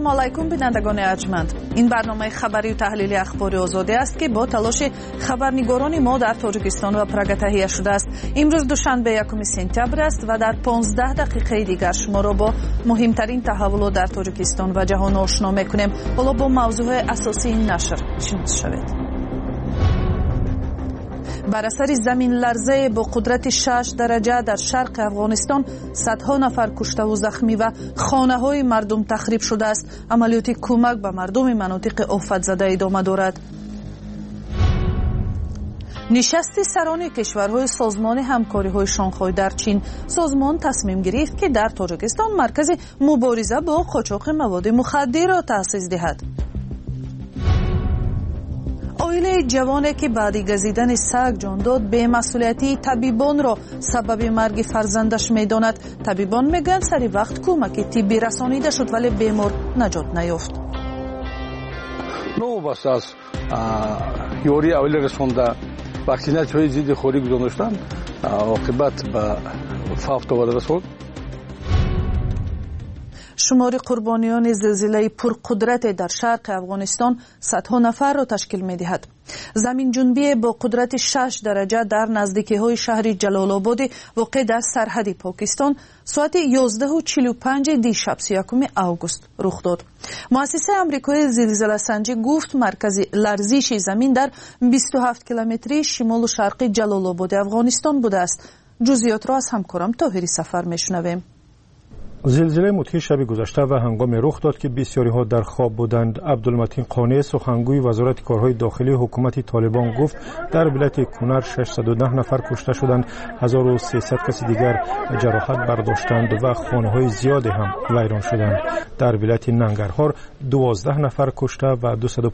علیکم بینندگان ارجمند. این برنامه خبری و تحلیلی اخباری آزادی است که با تلاش خبرنگاران ما در تاجیکستان و پراگ تهیه شده است. امروز دوشنبه 1 سپتامبر است و در 15 دقیقه دیگر شما را با مهمترین تحولات در تاجیکستان و جهان آشنا می‌کنیم. حالا با موضوع اساسی این نشر شناس شوید. بر اثر زمین لرزه با قدرت 6 درجه در شرق افغانستان صدها نفر کشته و زخمی و خانه‌های مردم تخریب شده است. عملیات کمک به مردم مناطق آفت زده ادامه دارد. نشست سران کشورهای سازمان همکاری‌های شانگهای در چین، سازمان تصمیم گرفت که در تاجیکستان مرکز مبارزه با قاچاق مواد مخدر را تأسیس دهد. عائله جوانی که بعد گزیدن سگ جان داد بی‌مسئولیتی طبیبان را سبب مرگ فرزندش می‌داند. طبیبان میگن سری وقت کمک طبی رسانیده شد ولی بیمار نجات نیافت. نو بس از یوری اول رسونده واکسیناسیون ضد خوری گذاشتن عاقبت به فوت آورده رسول. شمار قربانیان زلزله پرقدرت در شرق افغانستان صدها نفر را تشکیل می‌دهد. زمین جنبی با قدرت 6 درجه در نزدیکی‌های شهر جلال آباد واقع در سرحد پاکستان ساعت 11:45 دیشب 31 آگوست رخ داد. مؤسسه آمریکایی زلزله سنجی گفت مرکز لرزش زمین در 27 کیلومتری شمال و شرق جلال آباد افغانستان بوده است. جزئیات را از همکارم طاهری سفر میشنویم. زلزله مدهی شب گذشته و هنگام رخ داد که بسیاری ها در خواب بودند. عبدالمتین قانع سخنگوی وزارت کارهای داخلی حکومت طالبان گفت در ولایت کنر 610 نفر کشته شدند، 1300 کسی دیگر جراحت برداشتند و خانه‌های زیادی هم ویران شدند. در ولایت ننگرهار 12 نفر کشته و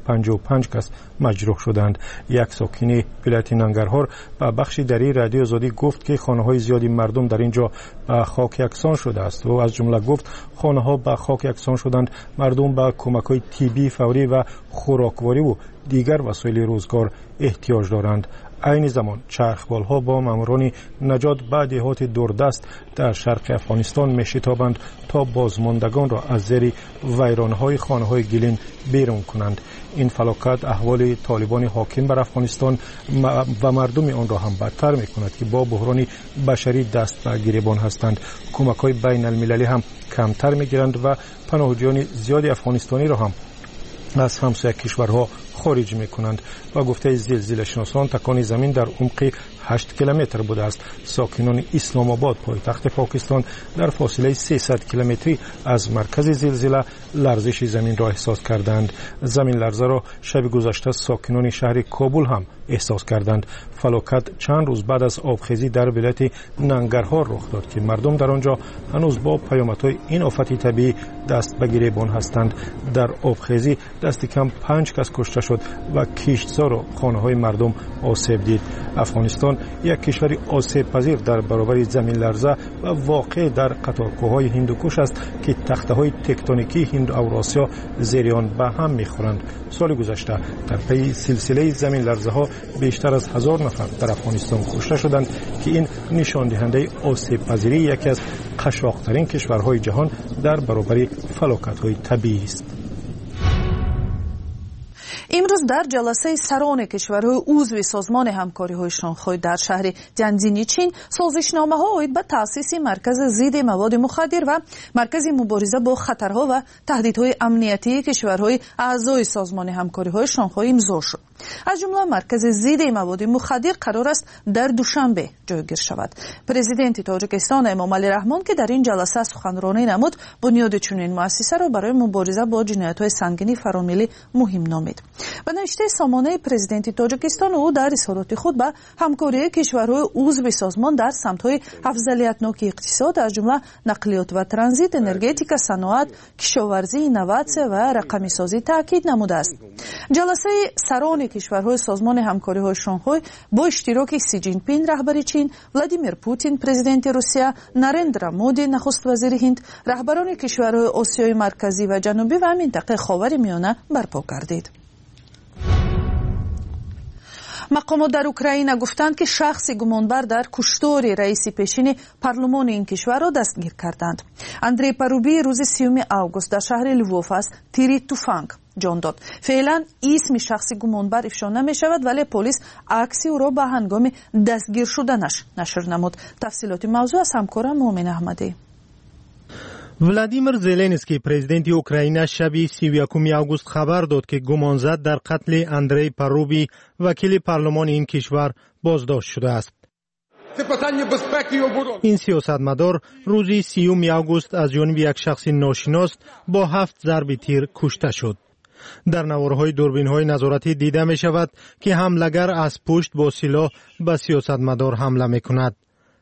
255 کس مجروح شدند. یک ساکن ولایت ننگرهار به بخش دری رادیو آزادی گفت که خانه‌های زیادی مردم در اینجا به خاک یکسان شده است و از جمله گفت خانه‌ها به خاک یکسان شدند. مردم به کمک‌های طبی فوری و خوراکواری و دیگر وسایل روزگار احتیاج دارند. عین زمان چرخبال‌ها با ماموران نجات به دهات دوردست در شرق افغانستان می‌شتابند تا بازماندگان را از زیر ویران‌های خانه‌های گلین بیرون کنند. این فلاکت احوال طالبان حاکم بر افغانستان و مردم آن را هم بدتر می‌کند که با بحران بشری دست به گریبان هستند. کمک‌های بین المللی هم کمتر می‌گیرند و پناهجویان زیادی افغانستانی را هم از همسایه کشورها خارج می‌کنند. و گفته زلزله شناسان تکان زمین در عمق 8 کیلومتر بوده است. ساکنان اسلام آباد پایتخت پاکستان در فاصله 300 کیلومتری از مرکز زلزله لرزش زمین را احساس کردند. زمین لرزه را شب گذشته ساکنان شهر کابل هم احساس کردند. فلاکت چند روز بعد از آبخیزی در ولایت ننگرهار رخ داد که مردم در آنجا هنوز با پیامدهای این آفت طبیعی دست به گریبان هستند. در آبخیزی دست کم 5 کس کشته شد و کشتزار و خانه‌های مردم آسیب دید. افغانستان یک کشور آسیب پذیر در برابر زمین لرزه و واقع در قطارکوه‌های هندوکش است که تخته‌های تکتونیکی هند و اوراسیا زیر آن به هم می‌خورند. سال گذشته در پی سلسله زمین لرزه‌ها بیشتر از 1000 نفر در افغانستان کشته شدند که این نشان دهنده آسیب پذیری یکی از قشاق‌ترین کشورهای جهان در برابر فلاکت‌های طبیعی است. امروز در جلسه سران کشورهای عضو سازمان همکاری‌های شانگهای در شهر تیانجین چین سازشنامه‌ها عاید به تأسیس مرکز ضد مواد مخدر و مرکز مبارزه با خطرها و تهدیدهای امنیتی کشورهای اعضای سازمان همکاری‌های شانگهای امضا شد. از جمله مرکز ضد مواد مخدر قرار است در دوشنبه جایگیر شود. پرزیدنت تاجیکستان امام علی رحمان که در این جلسه سخنرانی نمود، بنیاد چنین مؤسسه را برای مبارزه با جنایت‌های سنگین فراملی مهم نامید. به نوشته سامانه پرزیدنت تاجیکستان، او در اظهارات خود به همکاری کشورهای عضو سازمان در سمت‌های افضلیت‌ناک اقتصاد از جمله نقلیات و ترانزیت، انرژتیک، صنعت، کشاورزی، اینوواسیون و رقمی سازی تاکید نموده است. جلسه سران کشورهای سازمان همکاری‌های شانگهای با اشتراک سی جین پینگ رهبر چین، ولادیمیر پوتین پرزیدنت روسیه، نارندرا مودی نخست وزیر هند، رهبران کشورهای آسیای مرکزی و جنوبی و منطقه خاورمیانه برپا گردید. مقامات در اوکراین گفتند که شخص گمانبر در کشتار رئیس پیشین پارلمان این کشور را دستگیر کردند. اندری پاروبی روز 30 اوگوست در شهر لووف از تیری توفنگ جان داد. فعلا اسم شخص گمانبر افشا نمی شود، ولی پلیس عکسی او را به هنگام دستگیر شدنش نشر نمود. تفصیلات موضوع از همکارم مومن احمدی. ولادیمیر زلنسکی پرزیدنت اوکراین شب 31 اوگوست خبر داد که گمانزد در قتل اندری پاروبی وکیل پارلمان این کشور بازداشت شده است. این سیاستمدار روز 30 اوگوست از جانب یک شخص ناشناس با 7 ضرب تیر کشته شد. در نوارهای دوربین‌های نظارتی دیده می شود که حملگر از پشت با سلاح به سیاستمدار حمله می کند.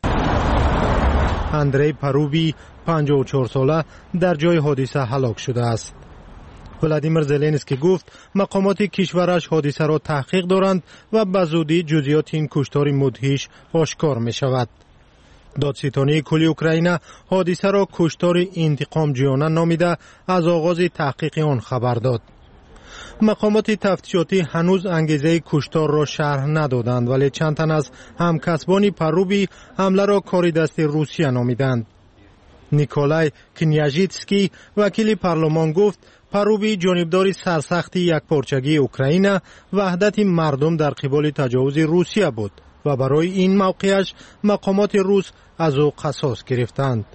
اندری پاروبی 54 ساله در جای حادثه هلاک شده است. ولادیمیر زلنسکی گفت مقامات کشورش حادثه را تحقیق دارند و به زودی جزئیات این کشتار مدهش آشکار می شود. دادستانی کل اوکراین حادثه را کشتار انتقام جویانه نامیده از آغاز تحقیق آن خبر داد. مقامات تفتیشاتی هنوز انگیزه کشتار را شرح ندادند، ولی چند تن از همکسبان پاروبی حمله را کار دست روسیه نامیدند. نیکولای کنیاژیتسکی وکیل پارلمان گفت پاروبی جانبدار سرسختی یکپارچگی اوکراین وحدت مردم در قبال تجاوز روسیه بود و برای این موقعش مقامات روس از او قصاص گرفتند.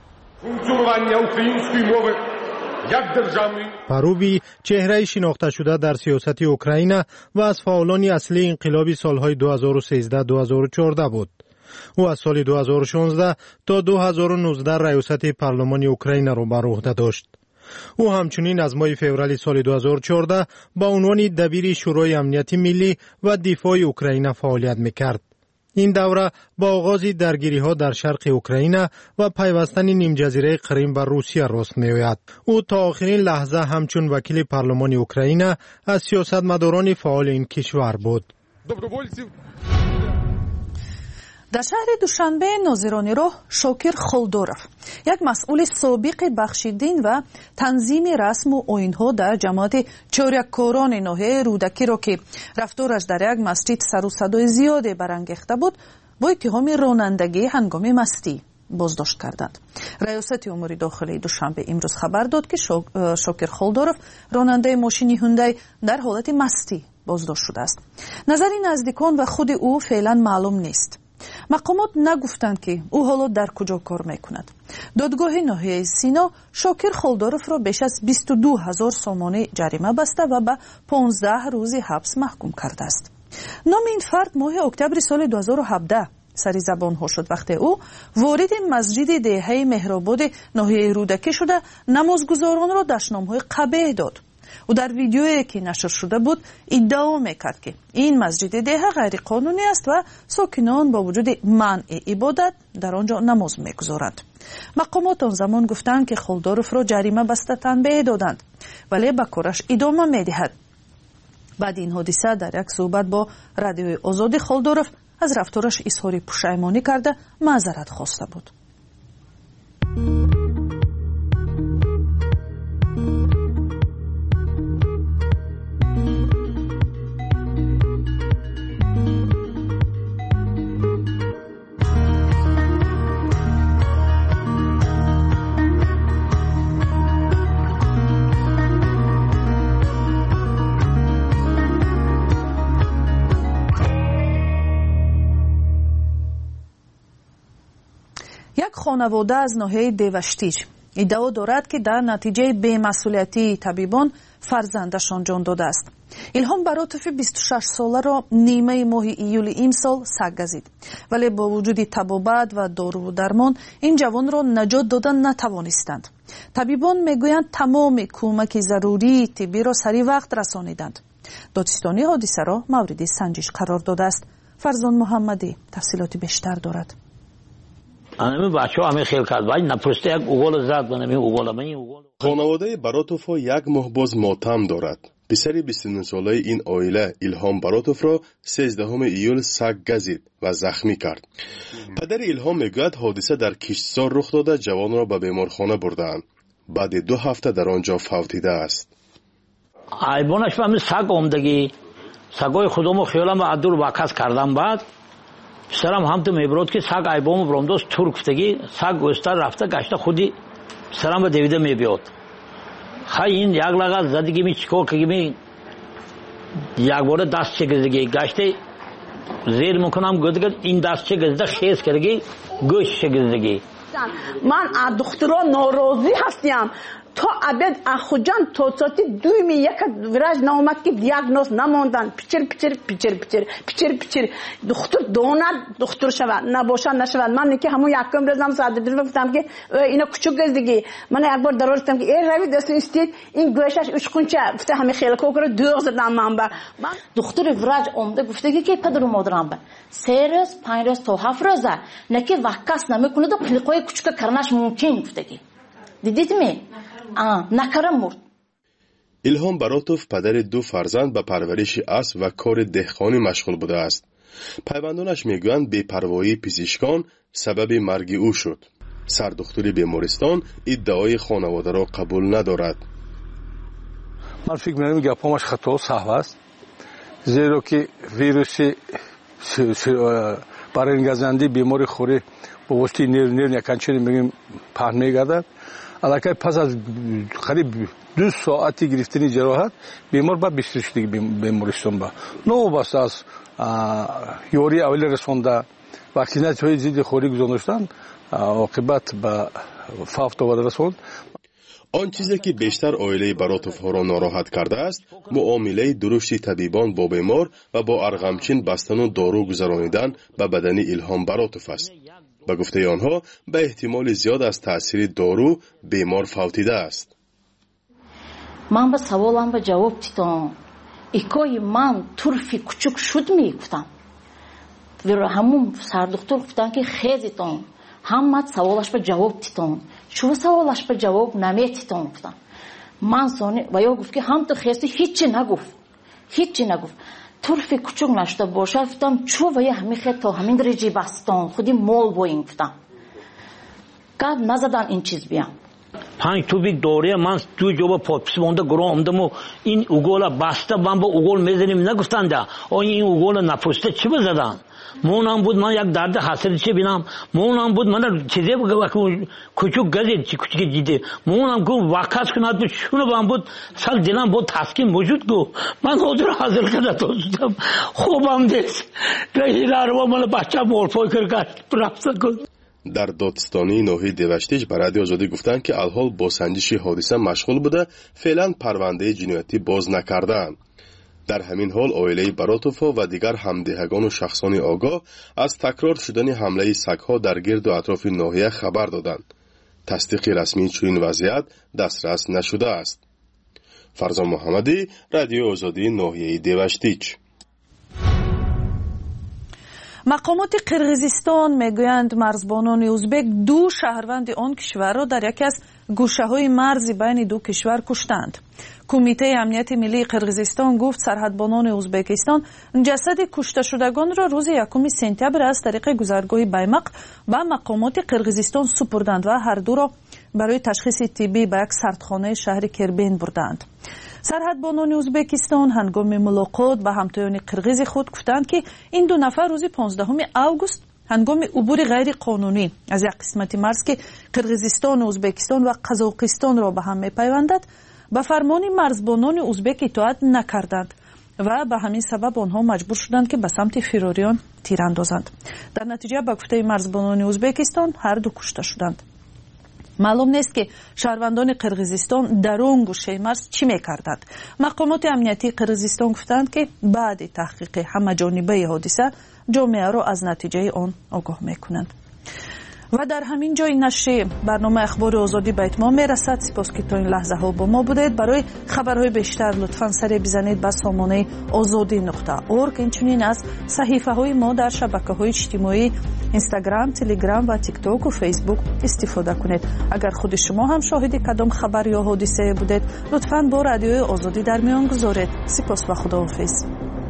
پاروبی چهره شناخته شده در سیاست اوکراین و از فعالان اصلی انقلاب سالهای 2013-2014 بود. او از سال 2016 تا 2019 ریاست پارلمان اوکراین را بر عهده داشت. او همچنین از ماه فوریه سال 2014 با عنوان دبیر شورای امنیت ملی و دفاع اوکراین فعالیت می‌کرد. این دوره با آغاز درگیری‌ها در شرق اوکراین و پیوستن نیم جزیره کریم به روسیه راست می‌آید. او تا آخرین لحظه همچون وکیل پارلمان اوکراین از سیاستمداران فعال این کشور بود. در شهر دوشنبه ناظران راه شاکر خلدورов یک مسئول سابق بخش دین و تنظیم رسم و آیین‌ها در جماعت چارککاران ناحیه رودکی را که رفتارش در یک مسجد سر و صدای زیادی برانگیخته بود با اتهام رانندگی هنگام مستی بازداشت کردند. ریاست امور داخلی دوشنبه امروز خبر داد که شاکر خلدورов راننده ماشین هوندای در حالت مستی بازداشت شده است. نظر نزدیکان و خود او فعلا معلوم نیست. مقامات نگفتند که او حالا در کجا کار میکند. دادگاه ناحیه سینا شاکر خلدورов را بیش از 22,000 سومانی جریمه بسته و به 15 روز حبس محکوم کرده است. نام این فرد ماه اکتبر سال 2017 سری زبان ها شد وقتی او وارد مسجد دهه مهرآباد ناحیه رودکی شده نمازگزاران را دشنام‌های قبیح داد. او در ویدیویی که نشر شده بود ادعا میکرد که این مسجد دهه غیر قانونی است و ساکنان با وجود منع عبادت در آنجا نماز میگذارند. مقامات آن زمان گفتند که خلدورov را جریمه بسته تنبیه دادند ولی به کارش ادامه میدهد. بعد این حادثه در یک صحبت با رادیوی آزادی خلدورov از رفتارش اظهار پشیمانی کرده معذرت خواسته بود. یک خانواده از ناحیه دیوشتیج ادعا دارد که در نتیجه بی‌مسئولیتی طبیبان فرزندشان جان داده است. ایلهام براتوف 26 ساله را نیمه ماه ایول امسال سگ گزید، ولی با وجود طبابت و دارو و درمان این جوان را نجات دادن نتوانستند. طبیبان میگویند تمام کمک ضروری طبی را سریع وقت رسانیدند. دادستانی حادثه را مورد سنجش قرار داده است. فرزان محمدی تفصیلات بیشتر دارد. خانواده براتوف یک ماه باز ماتم دارد. پسر 29 ساله این عائله ایلهام براتوف را 13 ایول سگ گزید و زخمی کرد. پدر ایلهام میگوید حادثه در کشتزار رخ داده جوان را به بیمارخانه بردند. بعد 2 هفته در آنجا فوتیده است. ایبونش فهمید سگ آمدگی سگای خودمو خیالم از دور واکس کردم. بعد پسرم هم تو میبرد که سگ ایبامو برامداز تور گفتگی سگ گوشتر رفته گشته خودی پسرم به دویده میبیاد. خیلی این یک لگه زدگی می چیکار کردگی یک باره دست چگزدگی گشته زیر میکنم گفتگی این دست چگزده خیز کردگی گوش چگزدگی. من از دخترها ناراضی هستیم. تا ابد اخوجان تو ساعتی دویمی یک وراج نامد که دیاگنوز نموندن. پیچر دختر دونر دختر شود نباشد نشود. من که همون یکم روزم ساعت دو گفتم که اینا کوچک گزدگی. من یک بار درار گفتم که ای روی دست استید این گوشش اشکونچه گفته همه خیلی کوکر دوغ زدم من با دختر وراج اومده گفته که پدر و مادرم با 3 روز 5 روز تا 7 روز نه که وقت نمیکنه تو پلیقای کوچک کردنش ممکن گفته کی دیدید می نکرم مرد. ایلهام براتوف پدر 2 فرزند به پرورش اسب و کار دهقانی مشغول بوده است. پیوندانش میگویند بی‌پروایی پزشکان سبب مرگ او شد. سردختری بیمارستان ادعای خانواده را قبول ندارد. من فکر می‌کنم گپامش خطا و صحو است. زیرا که ویروس برانگیزنده بیماری خوری با واسطه نیر یکانچنی میگیم پهن میگردد. علاقه پس از قریب 2 ساعتی گرفتنی جراحت بیمار با بسترشدگی بیمارستان با نو بس از یوری اول رسونده واکسیناسیون ضد خوری گذاشتن عاقبت به فوت آورده رسوند. آن چیزی که بیشتر عائله براتوف ها را ناراحت کرده است معامله درشت طبیبان با بیمار و با ارغمچین بستن و دارو گذرانیدن به بدن ایلهام براتوف است. به گفته آنها به احتمال زیاد از تأثیر دارو بیمار فوتیده است. من به سوالم به جواب دیدم. ایکای من طرفی کوچک شد میگفتم. و همون سردکتر گفتن که خیزیتون. همه سوالش به جواب دیدم. چون سوالش به جواب نمیدیدم گفتم. من سانی و یا گفت که هم تو خیزی هیچی نگفت. طرفی کوچک نشده باشه گفتم چون و یا همین خیلی تا همین درجه بستان خودی مول بوین گفتم. قد نزدن این چیز بیام. 5 توبیک دوره من تو جواب پاپس مونده گروه آمدم و این اوگولا بسته من با اوگول میزنیم نگفتن ده این اوگول نپسته چی بزدن مونم بود من یک درد حاصل چه بینم مونم بود من چیزی کوچک گزید چی کوچک دیده مونم گفت واقعا کنات شونو بام بود سال دلم بود تسکین وجود گو من خودم حاضر کرده دوستم خوبم دست رهیرارو من بچه مول فکر کرد رفت در دادستانی ناحیه دیوشتیج به رادیو آزادی گفتند که الحال با سنجش حادثه مشغول بوده فعلا پرونده جنایتی باز نکردند. در همین حال عائله براتوف و دیگر همدهگان و شخصان آگاه از تکرار شدن حمله سگ‌ها در گرد و اطراف ناحیه خبر دادند. تصدیق رسمی چنین وضعیت دسترس نشده است. فرزان محمدی، رادیو آزادی ناحیه دیوشتیج. مقامات قرغیزستان میگویند مرزبانان ازبک 2 شهروند آن کشور را در یکی از گوشه‌های مرزی بین 2 کشور کشتند. کمیته امنیت ملی قرغیزستان گفت سرحدبانان ازبکستان جسد کشته شدگان را روز 1 سپتامبر از طریق گذرگاه بیمق به مقامات قرغیزستان سپردند و هر دو را برای تشخیص طبی به یک سردخانه شهر کربین بردند. سرحدبانان ازبکستان هنگام ملاقات با همتایان قرغیز خود گفتند که این 2 نفر روز 15 اوگوست هنگام عبور غیر قانونی از یک قسمت مرز که قرغیزستان، ازبکستان و قزاقستان را به هم می‌پیوندد به فرمان مرزبانان ازبک اطاعت نکردند و به همین سبب آنها مجبور شدند که به سمت فراریان تیر اندازند. در نتیجه به گفته مرزبانان ازبکستان هر 2 کشته شدند. معلوم نیست که شهروندان قرغیزستان در اون گوشه مرز چی میکردند. مقامات امنیتی قرغیزستان گفتند که بعد تحقیق همه جانبه حادثه جامعه را از نتیجه آن آگاه میکنند. و در همین جای نشر برنامه اخبار آزادی به اتمام میرسد. سپاس که تا این لحظه ها با ما بودید. برای خبرهای بیشتر لطفاً سر بزنید به سامانه azadi.org. اینچنین از صحیفه های ما در شبکه های اجتماعی اینستاگرام، تلگرام و تیک تاک و فیسبوک استفاده کنید. اگر خود شما هم شاهد کدام خبر یا حادثه بودید لطفاً با رادیوی آزادی در میان گذارید. سپاس و خداحافظ.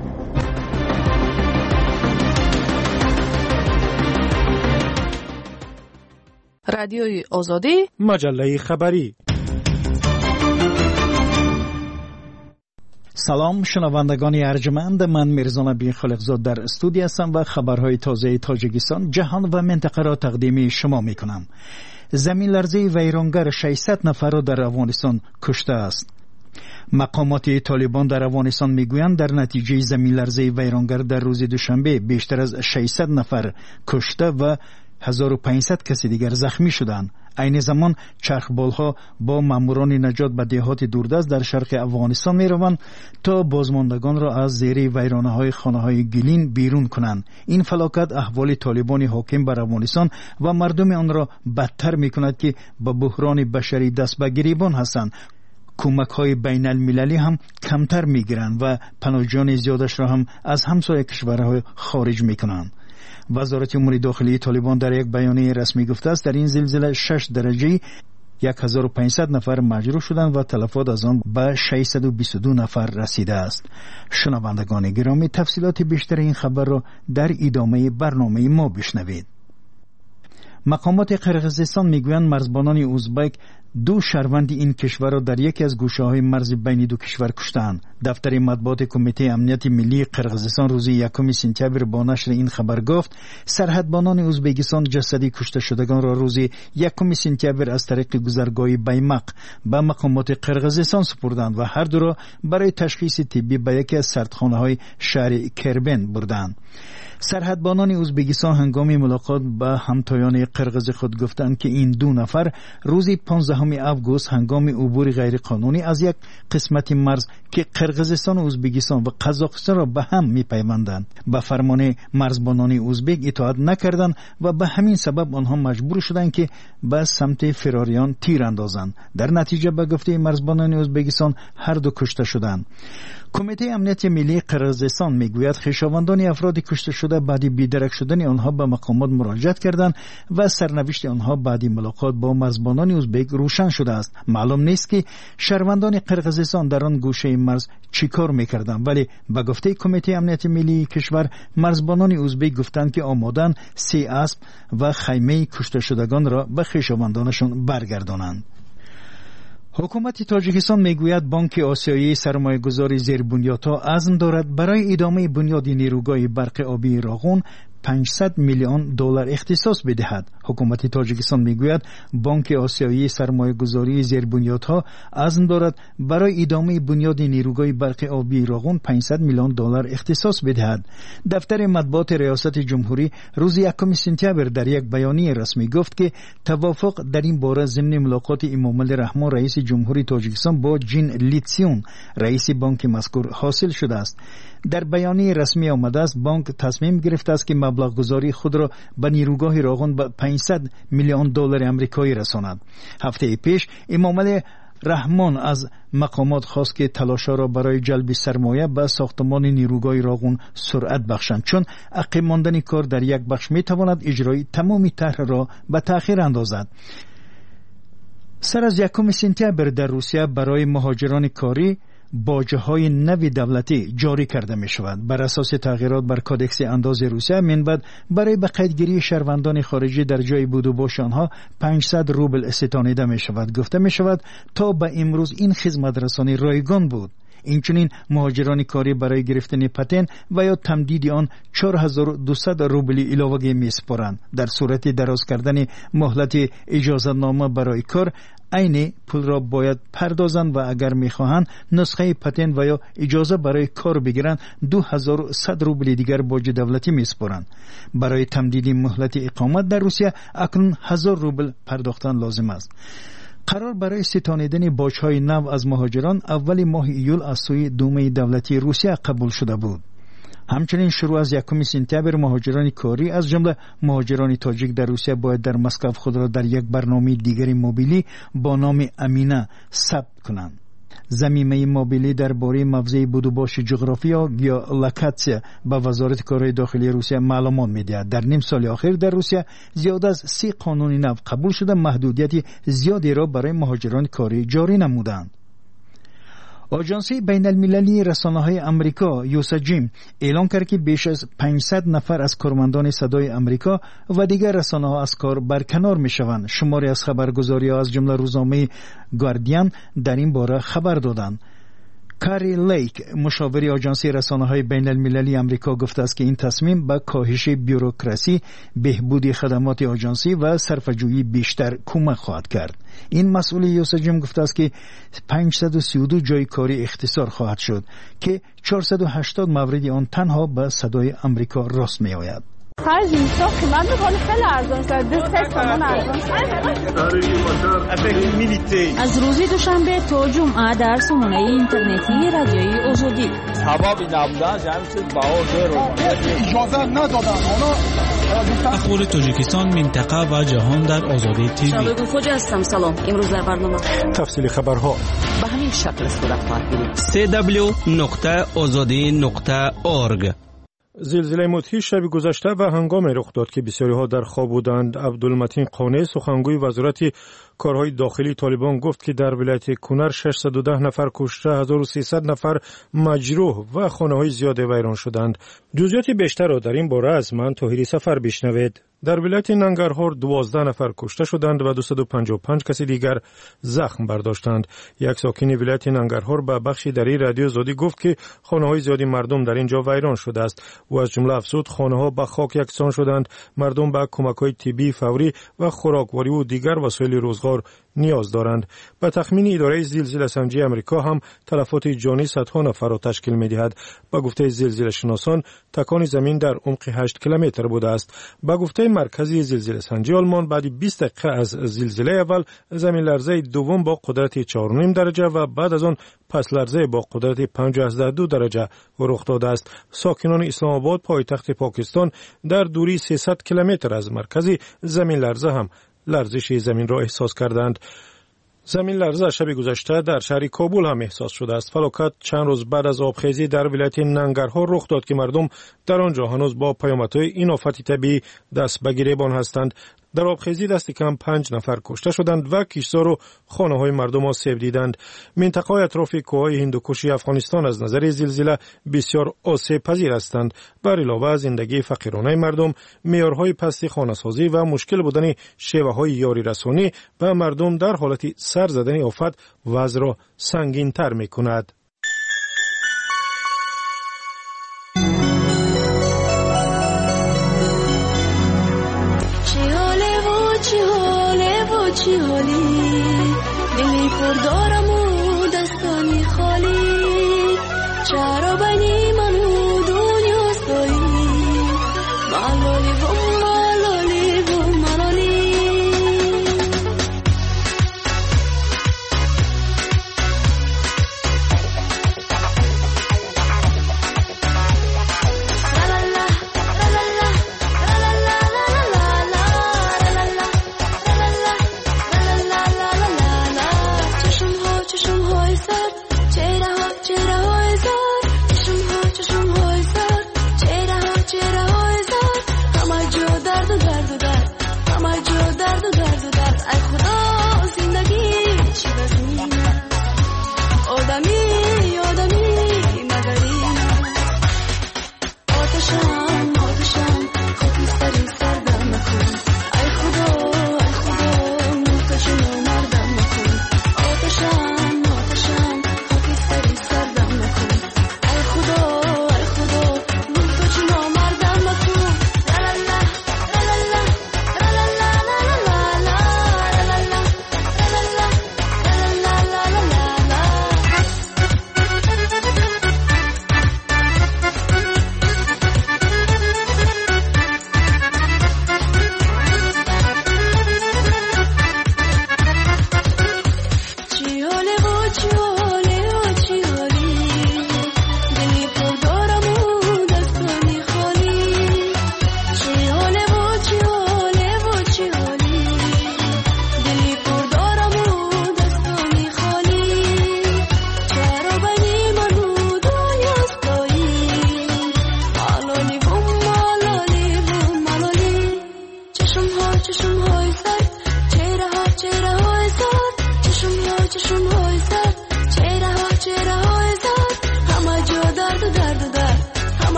رادیوی آزادی، مجله خبری. سلام شنوندگان ارجمند، من میرزا نبی خالقزاد در استودیو هستم و خبرهای تازه تاجیکستان، جهان و منطقه را تقدیم شما میکنم. زمین لرزه ویرانگر 600 نفر را در افغانستان کشته است. مقامات طالبان در افغانستان میگویند در نتیجه زمین لرزه ویرانگر در روز دوشنبه بیشتر از 600 نفر کشته و 1500 کسی دیگر زخمی شدند. عین زمان چرخبالها با ماموران نجات به دهات دوردست در شرق افغانستان می روند تا بازماندگان را از زیر ویرانه های خانه های گلین بیرون کنند. این فلاکت احوال طالبان حاکم بر افغانستان و مردم آن را بدتر می کند که به بحران بشری دست به گریبان هستند. کمک های بین المللی هم کمتر می گیرند و پناهجویان زیادش را هم از همسایه کشورها خارج می کنند. وزارت امور داخلی طالبان در یک بیانیه رسمی گفته است در این زلزله 6 درجه 1500 نفر مجروح شدند و تلفات از آن به 622 نفر رسیده است. شنوندگان گرامی، تفصیلات بیشتر این خبر را در ادامه برنامه ما بشنوید. مقامات قرقیزستان میگویند مرزبانان ازبک 2 شهروند این کشور را در یکی از گوشه‌های مرز بین دو کشور کشتند. دفتر مطبوعات کمیته امنیت ملی قرقیزستان روز 1 سپتامبر با نشر این خبر گفت سرحدبانان ازبکستان جسدی کشته شدگان را روز 1 سپتامبر از طریق گذرگاه بیمق به مقامات قرقیزستان سپردند و هر دو را برای تشخیص طبی به یکی از سردخانه‌های شهر کربن بردند. سرحدبانان ازبکستان هنگام ملاقات با همتایان قرقیز خود گفتند که این 2 نفر روز 15 آگوست هنگام عبور غیرقانونی از یک قسمت مرز که قرقیزستان و ازبکستان و قزاقستان را به هم می‌پیوندند به فرمان مرزبانان ازبک اطاعت نکردند و به همین سبب آنها مجبور شدند که به سمت فراریان تیر اندازند. در نتیجه به گفته مرزبانان ازبکستان هر دو کشته شدند. کمیته امنیت ملی قرقیزستان میگوید خویشاوندان افراد کشته شده بعد بیدرک شدن آنها به مقامات مراجعت کردند و سرنوشت آنها بعد ملاقات با مرزبانان ازبک روشن شده است. معلوم نیست که شهروندان قرقیزستان در آن گوشه مرز چیکار میکردند، ولی به گفته کمیته امنیت ملی کشور مرزبانان ازبک گفتند که آمادن 3 اسب و خیمه کشته شدگان را به خویشاوندانشان برگردانند. حکومت تاجیکستان میگوید بانک آسیایی سرمایه‌گذاری زیربنیادها عزم دارد برای ادامه بنیاد نیروگاه برق آبی راغون 500 میلیون دلار اختصاص بدهد. حکومت تاجیکستان میگوید بانک آسیایی سرمایه‌گذاری زیربنیادها عزم دارد برای ادامه بنیاد نیروگاه برق آبی راغون 500 میلیون دلار اختصاص بدهد. دفتر مطبوعات ریاست جمهوری روز 1 سپتامبر در یک بیانیه رسمی گفت که توافق در این باره ضمن ملاقات امامعلی رحمان رئیس جمهوری تاجیکستان با جین لیتسیون رئیس بانک مذکور حاصل شده است. در بیانیه رسمی آمده است بانک تصمیم گرفته است که مبلغ گذاری خود را به نیروگاه راغون به 500 میلیون دلار آمریکایی رساند. هفته پیش امامعلی رحمان از مقامات خواست که تلاش‌ها را برای جلب سرمایه به ساختمان نیروگاه راغون سرعت بخشند، چون عقب ماندن کار در یک بخش میتواند اجرای تمامی طرح را به تأخیر اندازد. سر از 1 سپتامبر در روسیه برای مهاجران کاری باجه های نوی دولتی جاری کرده می شود. بر اساس تغییرات بر کادکس انداز روسیه منبعد برای به قیدگیری شهروندان خارجی در جای بود و باش آنها 500 روبل استانیده می شود. گفته می شود تا به امروز این خدمت رسانی رایگان بود. اینچنین مهاجران کاری برای گرفتن پتن و یا تمدید آن 4200 روبلی علاوه می سپارند. در صورت دراز کردن مهلت اجازه نامه برای کار عین پول را باید پردازند و اگر میخواهند نسخه پتن و یا اجازه برای کار بگیرند 2100 روبل دیگر باج دولتی میسپارند. برای تمدید مهلت اقامت در روسیه اکنون 1000 روبل پرداختن لازم است. قرار برای ستانیدن باج‌های نو از مهاجران اول ماه ایول از سوی دومه دولتی روسیه قبول شده بود. همچنین شروع از 1 سپتامبر مهاجران کاری از جمله مهاجران تاجیک در روسیه باید در مسکو خود را در یک برنامه دیگری موبیلی با نام امینه ثبت کنند. ضمیمه موبیلی درباره موضع بودوباش جغرافیا یا لوکاسیا به وزارت کارهای داخلی روسیه معلومات می‌دهد. در نیم سال اخیر در روسیه زیاد از 30 قانون نو قبول شده محدودیت زیادی را برای مهاجران کاری جاری نمودند. آژانس بین المللی رسانه‌های آمریکا یوساجیم اعلام کرد که بیش از 500 نفر از کارمندان صدای آمریکا و دیگر رسانه‌ها از کار برکنار می‌شوند. شماری از خبرگزاری‌ها از جمله روزنامه گاردین در این باره خبر دادند. کاری لیک مشاور آژانس رسانه‌های بین المللی آمریکا گفته است که این تصمیم به کاهش بوروکراسی، بهبود خدمات آژانسی و صرفه‌جویی بیشتر کمک خواهد کرد. این مسئول یوسجم گفته است که 532 جای کاری اختصار خواهد شد که 480 مورد آن تنها به صدای آمریکا راست می آید. خرج اینجا قیمت می‌کنه خیلی ارزان شد. 2 تومان ارزان شد. از روز دوشنبه تا جمعه در سامانه اینترنتی رادیوی آزادی. سبب نبودن جمعیت باور رو اجازه ندادن. اخبار تاجیکستان، منطقه و جهان در آزادی تیوی. شبکه فوج هستم. سلام. امروز در برنامه تفصیل خبرها به همین شکل صورت خواهد گرفت. www.azadi.org. زلزله مدهی شب گذشته و هنگامی رخ داد که بسیاری ها در خواب بودند. عبدالمتین قانع سخنگوی وزارت کارهای داخلی طالبان گفت که در ولایت کنر 610 نفر کشته، 1300 نفر مجروح و خانه‌های زیاد ویران شدند. جزئیات بیشتر را در این باره از من طاهری سفر بشنوید. در ولایت ننگرهار 12 نفر کشته شدند و 255 کسی دیگر زخم برداشتند. یک ساکن ولایت ننگرهار به بخشی دری رادیو آزادی گفت که خانه‌های زیادی مردم در اینجا ویران شده است و از جمله افزود خانه‌ها به خاک یکسان شدند. مردم به کمک‌های طبی فوری و خوراکواری و دیگر وسایل روزگار نیاز دارند. به تخمین اداره زلزله سنجی آمریکا هم تلفات جانی صدها نفر را تشکیل می‌دهد. به گفته زلزله شناسان تکان زمین در عمق 8 کیلومتر بوده است. به گفته مرکزی زلزله سنجی آلمان بعد 20 دقیقه از زلزله اول زمین لرزه دوم با قدرت 4.5 درجه و بعد از آن پس لرزه با قدرت 5.2 درجه رخ داده است. ساکنان اسلام آباد پایتخت پاکستان در دوری 300 کیلومتر از مرکز زمین لرزه هم لرزش زمین را احساس کردند. زمین لرزه شب گذشته در شهر کابل هم احساس شده است. فلاکت چند روز بعد از آبخیزی در ولایت ننگرهار رخ داد که مردم در آنجا هنوز با پیامدهای این آفت طبیعی دست به گریبان هستند. در آبخیزی دست کم 5 نفر کشته شدند و کشتار و خانه‌های مردم آسیب دیدند. منطقه اطراف کوههای هندوکش افغانستان از نظر زلزله بسیار آسیب پذیر هستند. بر علاوه از زندگی فقیرانه مردم، معیارهای پست خانه‌سازی و مشکل بودن شیوه‌های یاری رسانی به مردم در حالت سر زدن آفت وضع را سنگین‌تر می‌کند. چی حالی دلی پر دارم و دستانی خالی، چرا بنی منو دنیا سایی ملالی و ملالی و ملالی.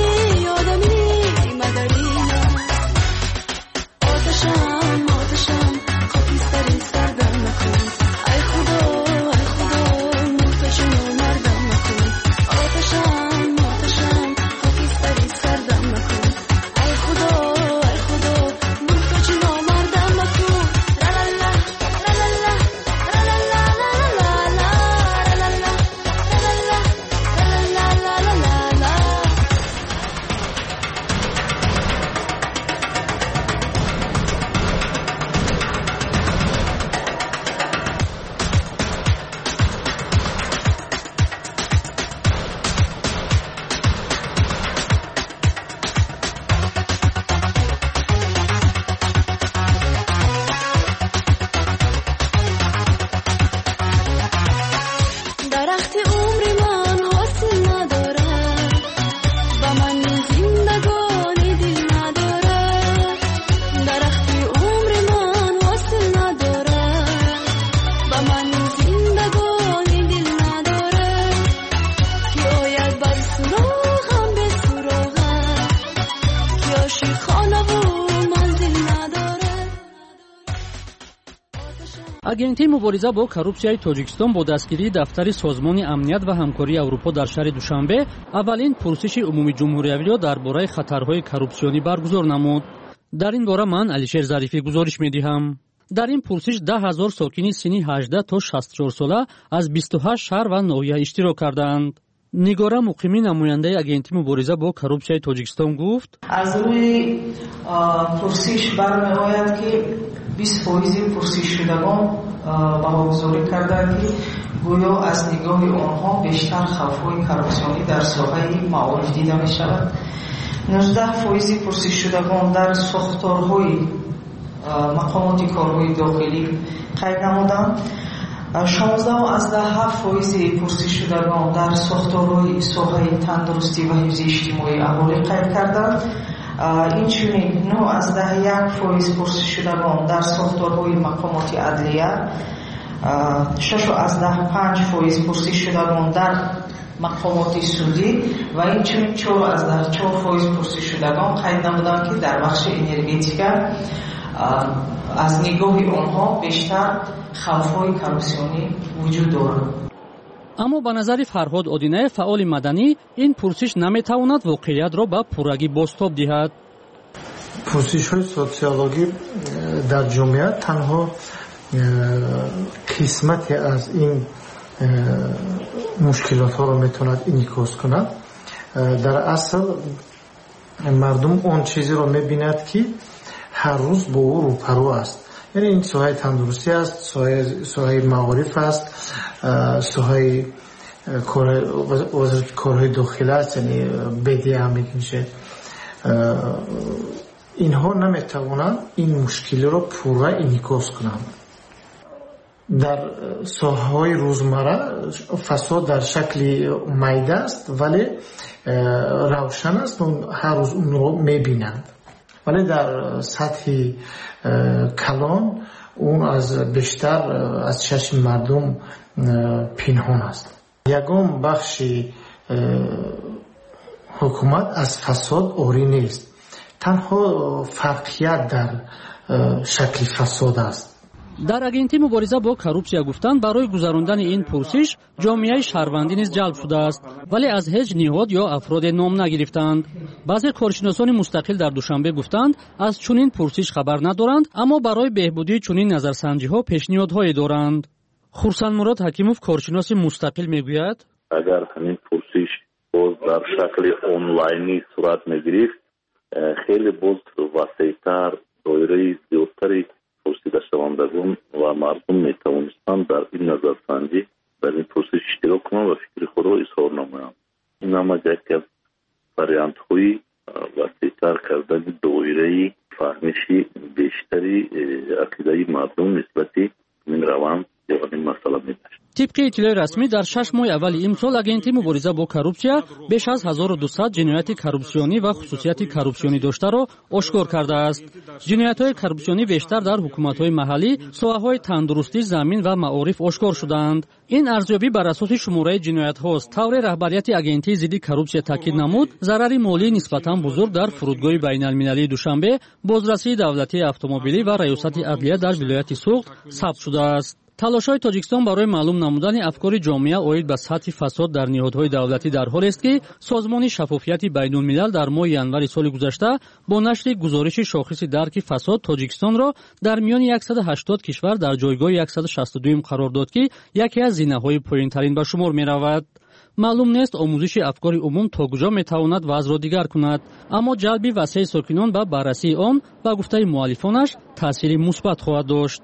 آتشم агентии мубориза бо коррупсияи тоҷикистон бо дастгирии дафтари созмони амният ва ҳамкории аврупо дар шаҳри душанбе аввалин пурсиши умуми ҷумҳуриявиро дар бораи хатарҳои коррупсионӣ баргузор намуд. дар ин бора ман Алишер Зарифӣ гузориш медиҳам. дар ин пурсиш 10,000 сокини синни 18 то 64 сола аз 28 шаҳр ва ноҳия иштирок карданд. нигора муқимӣ намояндаи агентии мубориза бо коррупсияи тоҷикистон гуфт: аз рӯи пурсиш бармеояд ки 20% пурсишшудагон баҳогузорӣ карданд ки гӯё аз нигоҳи онҳо бештар хавфҳои коррупсионӣ дар соҳаи маориф дида мешавад. 19% пурсишшудагон дар сохторҳои мақомоти корҳои дохилӣ қайд намуданд. 16.7% пурсишшудагон дар сохторҳои соҳаи тандурустӣ ва ҳифзи иҷтимоӣ аҳолӣ қайд карданд. инчунин 9.1% пурсишшудагон дар сохторҳои мақомоти адлия, 6.5% пурсишшудагон дар мақомоти судӣ ва инчунин 4.4% пурсишшудагон қайд намуданд ки дар бахши энергетика аз нигоҳи онҳо бештар хавфҳои коррупсионӣ вуҷуд дорад. аммо ба назари Фарҳод Одинаев, фаъоли маданӣ, ин пурсиш наметавонад воқеиятро ба пуррагӣ бозтоб диҳад. пурсишҳои социологӣ дар ҷомеа танҳо қисмате аз ин мушкилотҳоро метавонад инъикос кунад. дар асл мардум он чизеро мебинад ки ҳар рӯз бо ӯ рӯпарӯ аст. яъне ин соҳаи тандурустӣ аст, соҳаи маориф аст, соҳаи вазирати корҳои дохила аст, яъне бедиа мегимше. инҳо наметавонанд ин мушкилиро пурра инъикос кунанд. дар соҳаҳои рӯзмарра фасод дар шакли майда аст, вале равшан аст, ҳар рӯз унро мебинанд. вале дар сатҳи калон он аз бештар аз чашми мардум пинҳон аст. ягон бахши ҳукумат аз фасод орӣ нест. танҳо фарқият дар шакли фасод аст. дар агентии мубориза бо коррупсия гуфтанд, барои гузарондани ин пурсиш ҷомеаи шаҳрвандӣ низ ҷалб шудааст, вале аз ҳеҷ ниҳод ё афроде ном нагирифтанд. баъзе коршиносони мустақил дар Душанбе гуфтанд, аз чунин пурсиш хабар надоранд, аммо барои беҳбудии чунин назарсанҷиҳо пешниҳодҳое доранд. Хурсанмурод Ҳакимов, коршиноси мустақил, мегӯяд: агар ҳамин пурсиш боз дар шакли онлайнӣ сурат мегирифт, хеле боз васеътар, доираи зиёдтари пурсидашавандагон ва мардум метавонистанд дар ин назарсанҷӣ дар ин пурсиш иштирок кунанд ва фикри худро изҳор намоянд. ин ҳама яке аз вариантҳои васеътар кардани доираи фаҳмиши бештари ақидаи мардум нисбати ин раванд ё ин масъала мебошад. тибқи иттилои расмӣ, дар 6 моҳи аввали имсол агентии мубориза бо коррупсия беш аз 1200 ҷинояти коррупсионӣ ва хусусияти коррупсионӣ доштаро ошкор кардааст. ҷиноятҳои коррупсионӣ бештар дар ҳукуматҳои маҳаллӣ, соҳаҳои тандурустӣ, замин ва маориф ошкор шудаанд. ин арзёбӣ бар асоси шумораи ҷиноятҳост. тавре раҳбарияти агентии зидди коррупсия таъкид намуд, зарари молии нисбатан бузург дар фурудгоҳи байналмилалии Душанбе, бозрасии давлатии автомобилӣ ва раёсати адлия дар вилояти Суғд сабт шудааст. талошҳои Тоҷикистон барои маълум намудани афкори ҷомеа оид ба сатҳи фасод дар ниҳодҳои давлатӣ дар ҳолест ки созмони шаффофияти байнулмилал дар моҳи январи соли гузашта бо нашри гузориши шохиси дарки фасод Тоҷикистонро дар миёни 180 кишвар дар ҷойгоҳи 162 қарор дод ки яке аз зинаҳои поинтарин ба шумор меравад. маълум нест омӯзиши афкори умум то куҷо метавонад вазъро дигар кунад, аммо ҷалби васеъи сокинон ба баррасии он ба гуфтаи муаллифонаш таъсири мусбат хоҳад дошт.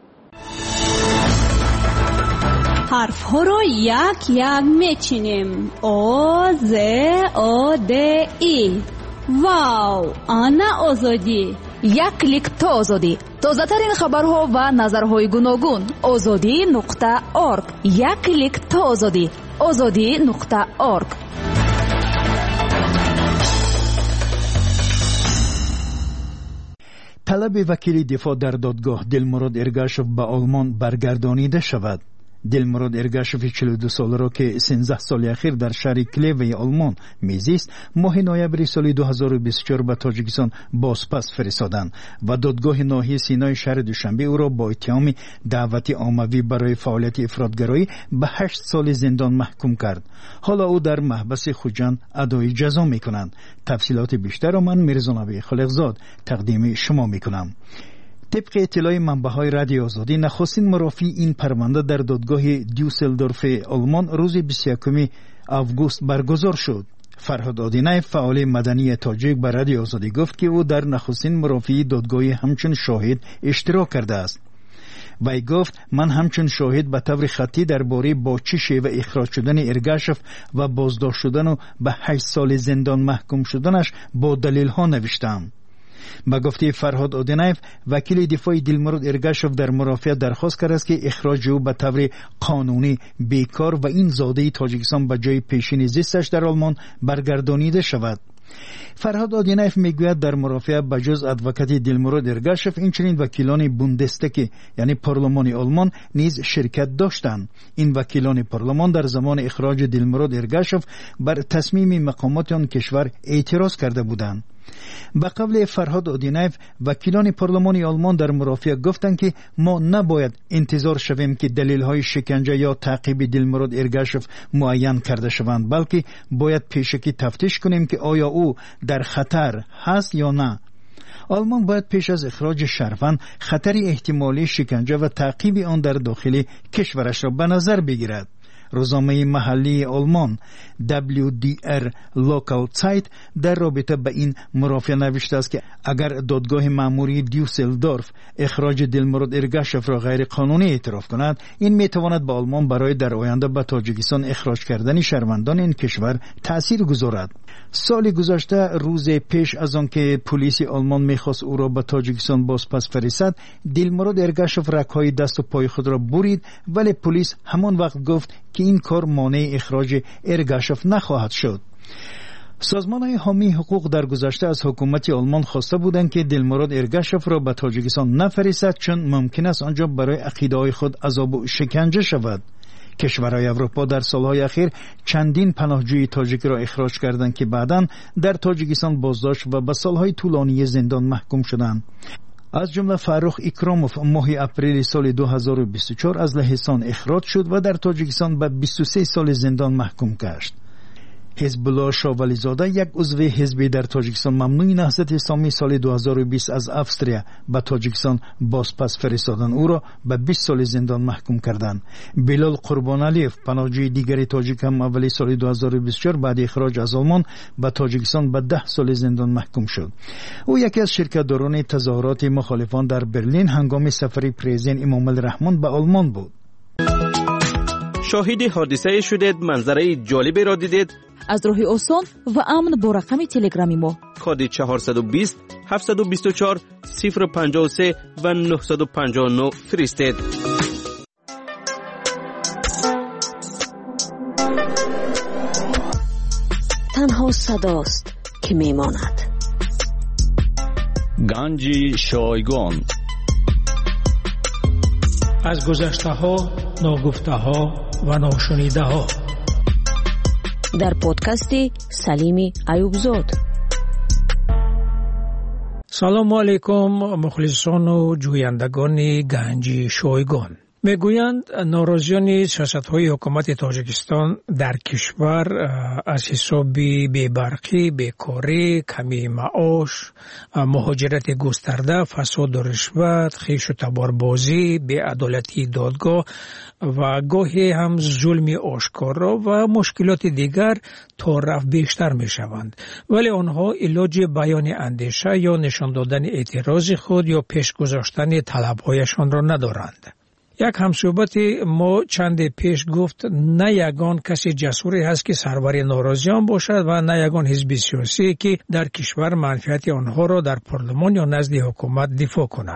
ҳарфҳоро як мечинем. о з о д и. вау, ана озодӣ. як клик то озодӣ. тозатарин хабарҳо ва назарҳои гуногун. озодӣ.орг. як клик то озодӣ. озодӣ.орг. талаби вакили дифоъ дар додгоҳ Дилмурод Эргашев ба Олмон баргардонида шавад. دلمراد ارگاشف 42 ساله را که 13 سال اخیر در شهر کلیو آلمان میزیست ماه نوامبر سال 2024 به تاجیکستان بازپس فرستادند و دادگاه ناحیه سینای شهر دوشنبه او را با اتهام دعوت عمومی برای فعالیت افراطگرایی به 8 سال زندان محکوم کرد. حالا او در محبس خوجند ادای جزا میکنند. تفصیلات بیشتر را من میرزا نبی خالقزاد تقدیم شما میکنم. طبق اطلاع منبع‌های رادیو آزادی نخستین مرافعی این پرونده در دادگاه دیوسلدورف آلمان روز 21 آگوست برگزار شد. فرهاد آدینایف فعال مدنی تاجیک به رادیو آزادی گفت که او در نخستین مرافعی دادگاه همچون شاهد اشتراک کرده است. وی گفت من همچون شاهد به طور خطی درباره با چه شیوه اخراج شدن ارگاشف و بازداشت شدن و به 8 سال زندان محکوم شدنش با دلیل ها نوشتم. با گفته فرهاد آدینایف وکیل دفاع دلمراد ارگاشف در مرافعه درخواست کرده است که اخراج او به طور قانونی بیکار و این زاده تاجیکستان به جای پیشین زیستش در آلمان برگردانیده شود. فرهاد آدینایف میگوید در مرافعه بجز ادوکات دلمراد ارگاشف اینچنین وکیلان بوندستگ یعنی پارلمان آلمان نیز شرکت داشتند. این وکیلان پارلمان در زمان اخراج دلمراد ارگاشف بر تصمیم مقامات آن کشور اعتراض کرده بودند. به قول فرهاد آدینایف وکیلان پارلمان آلمان در مرافعه گفتند که ما نباید انتظار شویم که دلیل‌های شکنجه یا تعقیب دلمراد ارگاشف معین کرده شوند، بلکه باید پیشکی تفتیش کنیم که آیا او در خطر هست یا نه. آلمان باید پیش از اخراج شهروند خطر احتمالی شکنجه و تعقیب آن در داخل کشورش را به نظر بگیرد. روزنامه محلی آلمان WDR Local Zeit در رابطه با این مرافعه نوشته است که اگر دادگاه مأموری دیوسلدورف اخراج دلمراد ارگاشف را غیر قانونی اعتراف کند، این میتواند به آلمان برای در آینده به تاجیکستان اخراج کردن شهروندان این کشور تأثیر گذارد. سال گذشته روز پیش از آن که پلیس آلمان میخواست او را به تاجیکستان بازپس فرستد، دلمراد ارگاشف رگ‌های دست و پای خود را برید، ولی پلیس همان وقت گفت که این کار مانع اخراج ارگاشف نخواهد شد. سازمان‌های حامی حقوق در گذشته از حکومت آلمان خواسته بودند که دلمراد ارگاشف را به تاجیکستان نفرستد چون ممکن است آنجا برای عقیده‌های خود عذاب و شکنجه شود. کشورهای اروپا در سالهای اخیر چندین پناهجوی تاجیک را اخراج کردند که بعداً در تاجیکستان بازداشت و به سالهای طولانی زندان محکوم شدند. از جمله فرخ اکراموف ماه اپریل سال 2024 از لهستان اخراج شد و در تاجیکستان به 23 سال زندان محکوم گشت. حزب الله شاولی زاده یک عضو حزبی در تاجیکستان ممنوع نهضت اسلامی سال 2020 از استریا به تاجیکستان بازپس فرستادن او را به 20 سال زندان محکوم کردند. بلال قربانعلیف پناهجوی دیگری تاجیک هم اولی سال 2024 بعد اخراج از آلمان به تاجیکستان به 10 سال زندان محکوم شد. او یکی از شرکت‌داران تظاهرات مخالفان در برلین هنگام سفر پرزیدنت امام الرحمن به آلمان بود. شاهد حادثه شدید، منظره جالبی را دیدید؟ از راه آسان و امن با رقم تلگرامی ما کد 420 724 053 و 959 فرستید. تنها صداست که میماند. گنج شایگان از گذشته ها، ناگفته ها و ناشنیده ها در پادکست سلیم ایوبزاد. سلام علیکم مخلصان و جویندگان گنج شایگان. میگویند ناراضیان سیاست‌های حکومت تاجیکستان در کشور از حساب بی‌برقی، بیکاری، کمی معاش، مهاجرت گسترده، فساد و رشوت، خویش و تباربازی، بی‌عدالتی دادگاه و گاهی هم ظلم آشکارا و مشکلات دیگر تا رفت بیشتر می شوند. ولی آنها علاج بیان اندیشه یا نشان دادن اعتراض خود یا پیش گذاشتن طلب‌هایشان را ندارند. یک همصحبت ما چند پیش گفت نه یگان کسی جسوری هست که سرور ناراضیان باشد و نه یگان حزب سیاسی که در کشور منفعت آنها را در پارلمان یا نزد حکومت دفاع کند.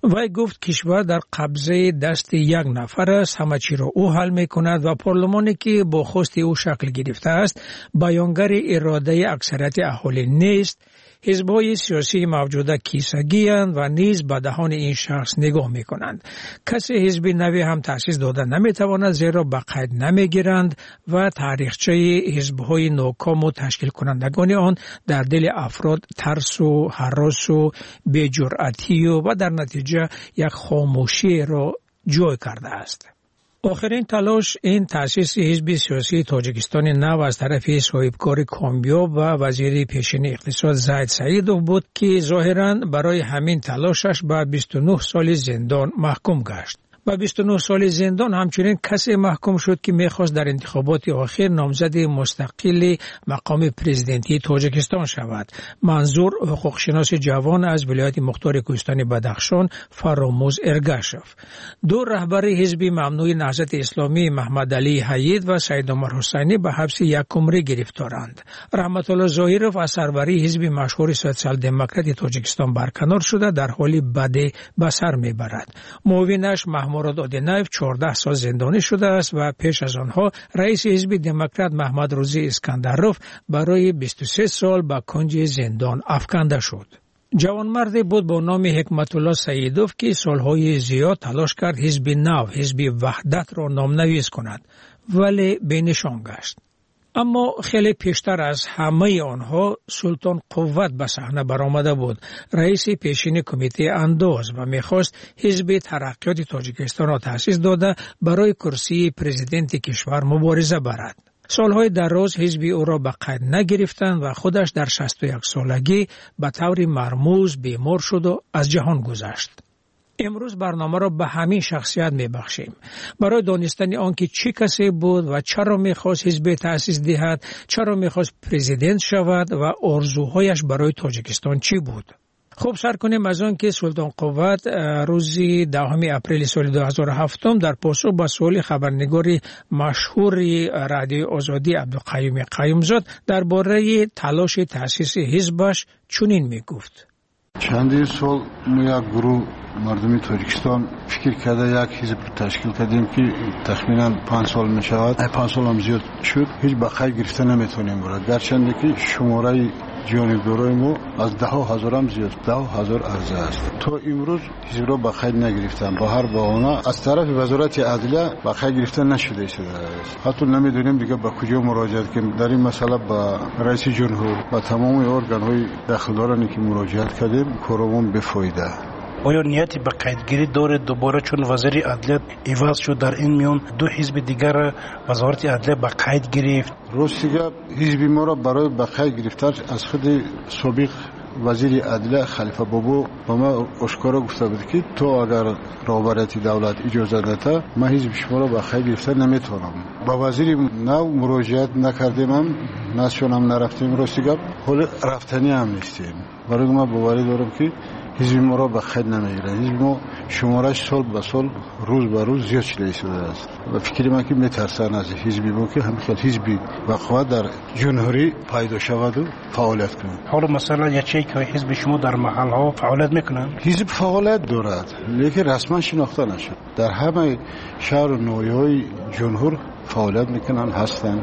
وی گفت کشور در قبضه دست یک نفر است، همه چی را او حل می کند و پارلمانی که با خواست او شکل گرفته است بیانگر اراده اکثریت اهالی نیست. حزب‌های سیاسی موجوده کیسگی‌اند و نیز به دهان این شخص نگاه می‌کنند. کسی حزب نوی هم تأسیس داده نمی‌تواند زیرا به قید نمی‌گیرند و تاریخچه حزب‌های ناکام و تشکیل کنندگان آن در دل افراد ترس و هراس و بی‌جرأتی و در نتیجه یک خاموشی را جای کرده است. آخرین تلاش این تأسیس حزب سیاسی تاجیکستان نو از طرف صاحبکار کامیاب و وزیر پیشین اقتصاد زاهد سعیدوف بود که ظاهراً برای همین تلاشش به 29 سال زندان محکوم گشت. با 29 سال زندان همچنین کسی محکوم شد که میخواست در انتخابات آخر نامزد مستقل مقام پرزیدنتی تاجیکستان شود. منظور حقوقشناس جوان از ولایت مختار کوهستان بدخشان فراموز ارگاشف. دو رهبر حزب ممنوع نهضت اسلامی محمد علی حید و سید عمر حسینی به حبس یک عمره گرفتارند. رحمت الله ظاهرов از سروری حزب مشهور سوسیال دموکرات تاجیکستان برکنار شده در حالی بد به سر میبرد. معاونش مراد آدینایف 14 سال زندانی شده است و پیش از آنها رئیس حزب دموکرات محمد روزی اسکندروف برای 23 سال به کنج زندان افکنده شد. جوانمردی بود با نام حکمت الله سعیدوف که سالهای زیاد تلاش کرد حزب نو، حزب وحدت را نامنویس کند ولی بینشان گشت. اما خیلی پیشتر از همه آنها سلطان قوت به صحنه برآمده بود، رئیس پیشین کمیته انداز و میخواست حزب ترقیات تاجیکستان را تأسیس داده برای کرسی پرزیدنت کشور مبارزه برد. سالهای دراز حزب او را به قید نگرفتند و خودش در 61 سالگی به طور مرموز بیمار شد و از جهان گذشت. امروز برنامه را به همین شخصیت میبخشیم برای دانستن آنکه چه کسی بود و چرا میخواست حزب تأسیس دهد، چرا میخواست پرزیدنت شود و آرزوهایش برای تاجیکستان چی بود. خب سر کنیم از آن که سلطان قوت روز 10 اپریل سال 2007 در پاسخ به سوال خبرنگار مشهور رادیو آزادی عبدالقیوم قیومزاد درباره تلاش تأسیس حزبش چنین میگفت: چندین سال ما یک گروه مردمی تاجیکستان فکر کرده یک حزب تشکیل کردیم که تخمینا 5 سال می شود. 5 سال هم زیاد شد. هیچ بقای گرفته نمیتونیم برد. گرچند که شماره جانبدارای ما از 10,000 هم زیاد، 10,000 عرضه است. تا امروز حزب را بقای نگرفتن. با هر بهانه از طرف وزارت عدلیه بقای گرفته نشده است. حتی نمیدونیم دیگه به کجا مراجعت کنیم. در این مسئله با رئیس جمهور و تمام ارگان های داخلدارانی که مراجعت کردیم کارمون بفایده. آیا نیتی به قیدگیری داره دوباره چون وزیر عدلیه عوض شد در این میان دو حزب دیگر وزارت عدلیه به قید گرفت؟ راستیگه حزب ما را برای به قید گرفتن از خود سابق وزیر عدلیه خلیفه بابو با ما اشکارا گفته بود که تو اگر رهبریت دولت اجازه نده ما حزب شما را به قید گرفتن نمیتونم. با وزیر نو مراجعت نکردیم هم نشونم نرفتیم. راستیگه حال رفتنی هم نیستیم. برای ما باوری دارم که حزب ما را به قید نمیگیره. حزب ما شمارش سال به سال روز به روز زیاد شده شده است و فکر من که میترسن از حزب ما که همین حزبی وقوع در جمهوری پیدا شود و فعالیت کنه. حالا مثلا یه چیزی که حزب شما در محل ها فعالیت میکنن؟ حزب فعالیت دارد لیکن رسما شناخته نشد. در همه شهر و ناحیه‌های جمهور فعالیت میکنن هستن.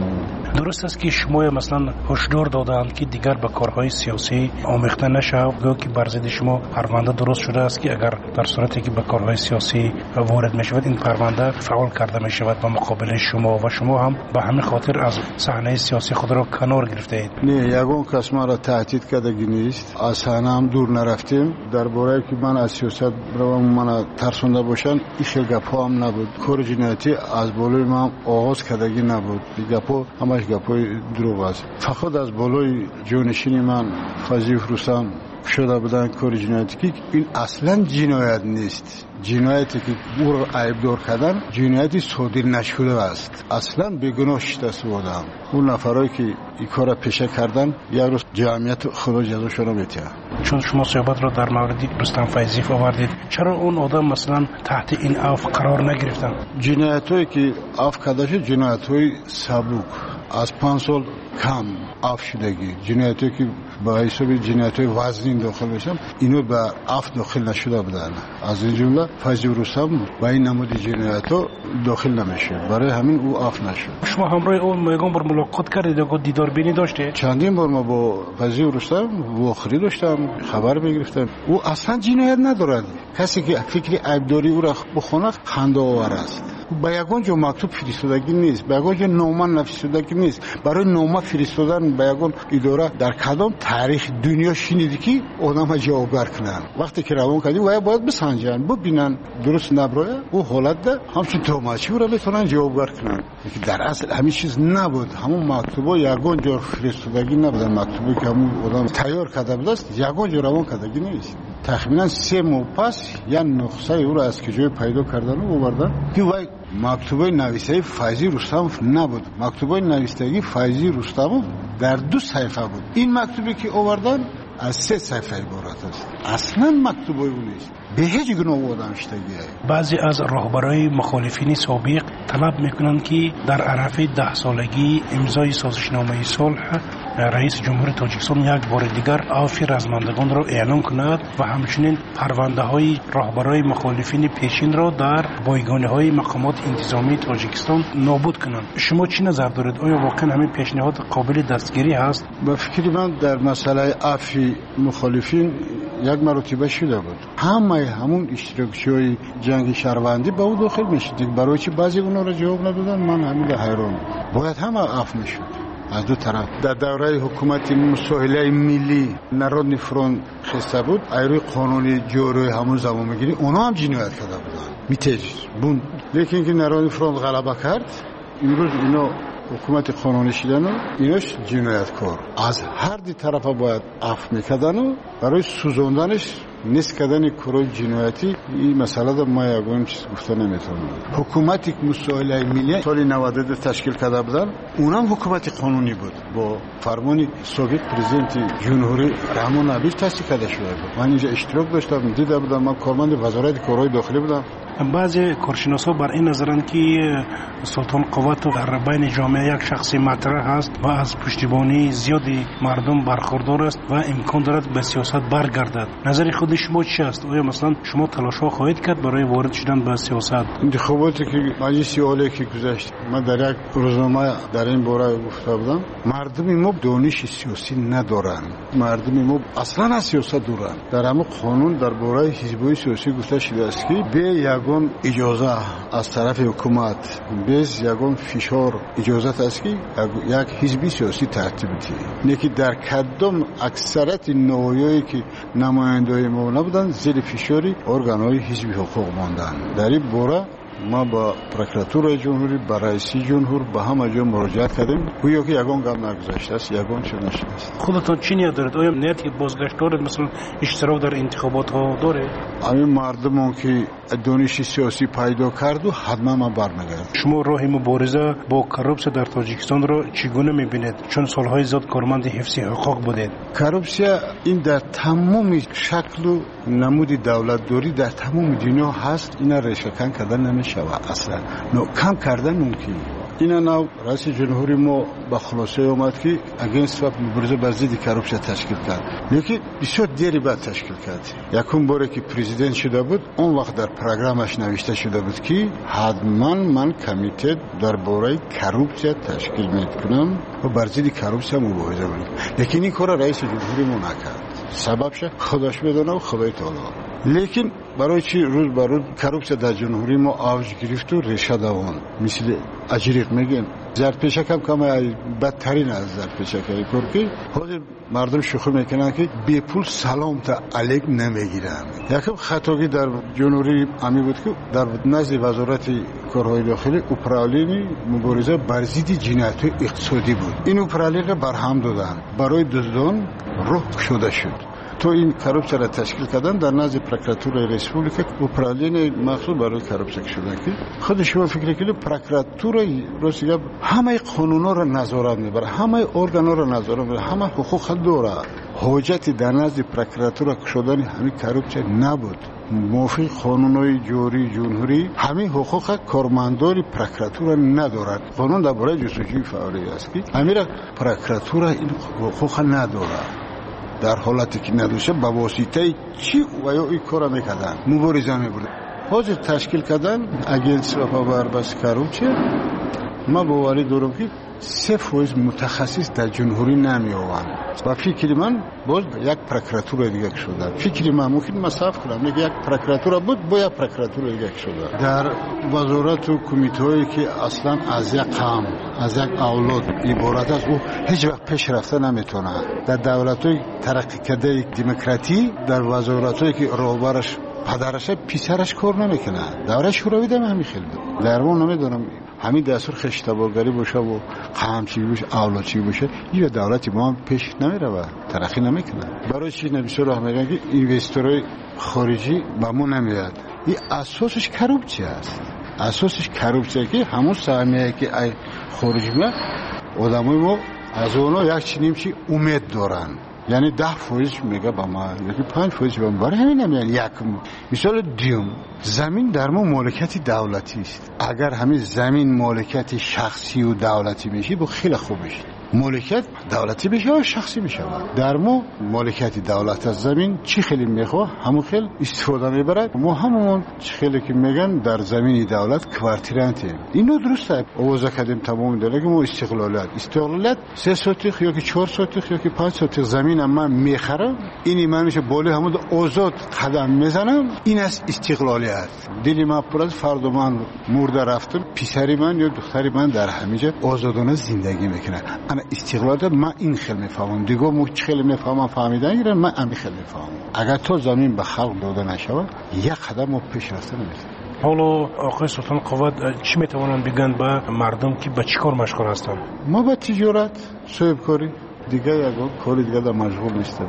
درست است که شما مثلا هشدار دادند که دیگر به کارهای سیاسی آمیخته نشود که بر ضد شما پرونده درست شده است که اگر در صورتی که به کارهای سیاسی وارد میشود این پرونده فعال کرده میشود با مقابل شما و شما هم به همین خاطر از صحنه سیاسی خود را کنار گرفته اید. نه یگان کس ما را تهدید کردگی نیست. از صحنه هم دور نرفتیم. درباره که من از سیاست روم من ترسونده باشن این خیلی گپا هم نبود. کار جنایتی از بالای ما آغاز کردگی نبود. گپا همش گپای دروغ است. فقط از بالای جانشین من فضیح رستم شده بودن کار جنایتی که این اصلا جنایت نیست. جنایتی که او را عیبدار کردن جنایتی صادر نشده است. اصلا بیگناه شده بودم. اون نفرایی که این کار را پیشه کردن یک روز جمعیت خدا جزاشون را میده. چون شما صحبت را در مورد رستم فیضی آوردید چرا اون آدم مثلا تحت این عفو قرار نگرفتن؟ جنایتایی که عفو کرده شد جنایت‌های سبک از 5 سال کم عفو شدگی، جنایتی که با حساب جنایت‌های وزنی داخل بشن اینو به عفو داخل نشده بودن. از این جمله فیض رستم با این نمود جنایت‌ها داخل نمیشه، برای همین او عفو نشد. شما همراه اون یگان بار ملاقات کردید و دیدار بینی داشته؟ چندین بار ما با فیض رستم واخری داشتم، خبر میگرفتم. او اصلا جنایت ندارد. کسی که فکر عیبداری او را بخونه خنده آور است. با یگان جو مکتوب فرستادگی نیست، با یگان جو نامه نوشتگی نیست. برای نامه فرستادن با یگان اداره در کدام تاریخ دنیا شنیدی که آدم جوابگر کنن؟ وقتی که روان کردی باید بسنجن، ببینن درست نبره او حالت ده همچون توماچی را بتونن جوابگر کنن. در اصل همین چیز نبود. همون مکتوبا یگان جو فرستادگی نبودن، مکتوبی که همون آدم تیار کرده بود است یگان جو روان کردگی نیست. تقریبا 3 ماه پس یا نسخه او را از کجای پیدا کردن و آوردن که وای مکتوبه نویسه فیض رستم نبود. مکتوبه نویسندگی فیض رستم در 2 صفحه بود. این مکتوبی که آوردن از 3 صفحه عبارت است. اصلا مکتوبه او نیست. به هیچ گونه آدم شدگی. بعضی از رهبرای مخالفین سابق طلب میکنند که در عرفه 10 سالگی امضای سازشنامه صلح رئیس جمهوری تاجیکستان یک بار دیگر عفو رزمندگان را اعلام کند و همچنین پرونده های رهبرای مخالفین پیشین را در بایگانی های مقامات انتظامی تاجیکستان نابود کنند. شما چی نظر دارید؟ آیا واقعا همین پیشنهاد قابل دستگیری هست؟ به فکر من در مسئله عفو مخالفین یک مرتبه شده بود. همون اشتراکچی‌های جنگ شهروندی به او داخل میشد. برای چی بعضی اونا را جواب ندادن؟ من همین حیران. باید همه عفو میشد. از دو طرف در دوره حکومت مساهله ملی نارودنی فرونت خسته بود، ایروی قانونی جوری همون زمان میگیری اونا هم جنایت کرده بودن میتیج بون. لیکن که نارودنی فرونت غلبه کرد امروز اینا حکومت قانونی شدن و ایناش جنایتکار. از هر دی طرف باید عفو میکردن و برای سوزوندنش نیست کردن کارهای جنایتی. این مسئله در ما یگان چیز گفته نمیتونم. حکومتی که مساهله ملی سال 92 تشکیل کرده بودن اونم حکومت قانونی بود با فرمان سابق پرزیدنت جمهوری رحمان نبیش تشکیل کرده شده بود. من اینجا اشتراک داشتم، دیده بودم. من کارمند وزارت کارهای داخلی بودم. بعضی کارشناسا بر این نظرند که سلطان قوت در بین جامعه یک شخصی مطرح است و از پشتیبانی زیادی مردم برخوردار است و امکان دارد به سیاست برگردد. نظر خود شما چی است؟ آیا مثلا شما تلاش‌ها خواهید کرد برای وارد شدن به سیاست؟ انتخاباتی که مجلس عالی که گذشت من در یک روزنامه در این باره گفته بودم مردم ما دانش سیاسی ندارند. مردم ما اصلا از سیاست دورند. در همون قانون در باره حزب‌های سیاسی گفته شده است که به یگان اجازه از طرف حکومت bez یگان فشار اجازت است که یک حزبی سیاسی ترتیب دهد. نیکی در کدام اکثریت نوعی که نمایندگان ما نبودند زیر فشاری ارگان‌های حزبی حقوق ماندند. در این باره ما با پروکراتور جمهوری با رئیس جمهور با همه جا مراجعت کردیم. گویا که یگان گام نگذاشته است، یگان چه نشده است. خودتون چی نیت دارید؟ آیا نیتی بازگشت دارید؟ مثلا اشتراک در انتخابات ها دارید؟ همین مردمان که دانش سیاسی پیدا کرد و حتما ما برمیگردیم. شما راه مبارزه با کروپسیا در تاجیکستان را چگونه میبینید؟ چون سالهای زیاد کارمند حفظ حقوق بودید. کروپسیا این در تمام شکل و نمود دولتداری در تمام دنیا هست. اینا ریشه‌کن کردن نمیشه اصلا. کم کردن ممکن. اینا نو رئیس جمهوری ما با خلاصه اومد که اگینست و مبارزه با ضد کروپسیا تشکیل کرد. لیکن بسیار دیری بعد تشکیل کرد. یکم باره که پرزیدنت شده بود اون وقت در پروگرامش نوشته شده بود که حتما من کمیته درباره کروپسیا تشکیل میکنم و بر ضد کروپسیا مبارزه کنم. لیکن این کار رئیس جمهوری ما نکرد. سببش خودش بدونه و خدای تعالی. لیکن برای چی روز بر روز کروپسیا در جمهوری ما آوج گرفت و ریشه دوان مثل اجریق میگن زرپیشک هم کم بدترین از زرپیشک که حاضر مردم شوخی میکنن که بی پول سلام تا علیک نمیگیرن. یکم خطاگی در جمهوری امی بود که در نزد وزارت کارهای داخلی اپرالین مبارزه بر ضد جنایت اقتصادی بود. این اپرالین را برهم دادن برای دزدان روح شده شد. تو این کروپسیا را تشکیل کردن در نزد پروکراتور ریسپوبلیک اپرالین مخصوص برای کروپسیا شده که خود شما فکر کنید پروکراتور روسیه همه قانونا را نظارت میبره، همه ارگانا را نظارت میبره، همه حقوق داره. حاجتی در نزد پروکراتور شدن همین کروپسیا نبود. موافق قانونهای جوری جمهوری همین حقوق کارمندان پروکراتور ندارد. قانون درباره جستجوی فعالی است که امیر پروکراتور این حقوق ندارد. در حالتی که نداشته به واسطه چی و یا این کار میکردن مبارزه میبردن. حاضر تشکیل کردن اجنسی و پابربست کروپچه. ما باوری دارم که 3% متخصص در جمهوری نمیآوند و فکر من باز یک پروکراتور دیگه شده. فکر من ممکن مصرف کنم یک پروکراتور بود با یک پروکراتور دیگه شده. در وزارت و کمیته‌ای که اصلا از یک قوم از یک اولاد عبارت است او هیچ وقت پیش رفته نمیتونه. در دولت‌های ترقی کرده دموکراتی در وزارت‌هایی که راهبرش پدرش پسرش کار نمیکنه. دوره شوروی دم همین خیلی در ما نمیدونم همین دستور خشتبارگری باشه و قمچی باشه اولادچی باشه این دولتی ما هم پیش نمیره ترقی نمیکنه. برای چی نمیشه راه میگن که اینوستورهای خارجی به ما نمیاد. این اساسش کروپچی است. اساسش کروپچی که همون سهمیه که ای خارجی میاد آدمای ما از اونها یک چنین چی امید دارن. یعنی 10% میگه با ما یکی 5% با ما برای همین نمیاد. یکم مثال دیوم زمین در ما مالکیت دولتی است. اگر همین زمین مالکیت شخصی و دولتی میشه با خیلی خوب میشه. مالکیت دولتی بشه و شخصی بشه. در ما مالکیت دولت از زمین چی خیلی میخواه همون خیلی استفاده میبرد. ما همون چی خیلی که میگن در زمین دولت کوارتیرانتیم. اینو درسته آوازه کردیم تمام دلگه ما استقلالت 3 سوتیخ یا که 4 سوتیخ یا که 5 سوتیخ زمین من میخرم این من میشه بالی همون آزاد قدم میزنم. این است استقلالیت. دلی من پر از فردا من مرده رفتم پسری من یا دختری من در همینجا آزادانه زندگی میکنه. انا استقلال من این خیلی میفهمم دیگه مو خیلی میفهمم فهمیدن گیرم من همین خیلی میفهمم. اگر تو زمین به خلق داده نشود یک قدم ما پیش رفته نمیتونیم. حالا آقای سلطان قوت چی میتوانند بگن به مردم که به چی کار مشغول هستند؟ ما به تجارت صاحب کاری دیگه یک کار دیگه در مشغول نیستیم.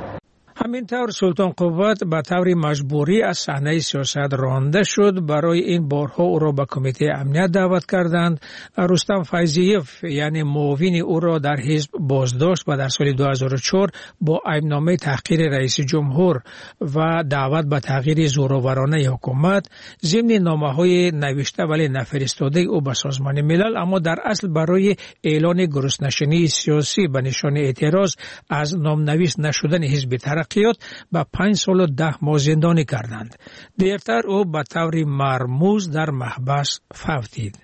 همینطور سلطان قوت به طور مجبوری از صحنه سیاست رانده شد. برای این بارها او را به کمیته امنیت دعوت کردند. رستم فیضیف یعنی معاون او را در حزب بازداشت و در سال 2004 با ایبنامه تحقیر رئیس جمهور و دعوت به تغییر زورآورانه حکومت ضمن نامه‌های نوشته ولی نفرستاده او به سازمان ملل، اما در اصل برای اعلان گرسنه‌شینی سیاسی به نشانه اعتراض از نامنویس نشدن حزب ترقیات به 5 سال و 10 ماه زندانی کردند. دیرتر او به طور مرموز در محبس فوتید.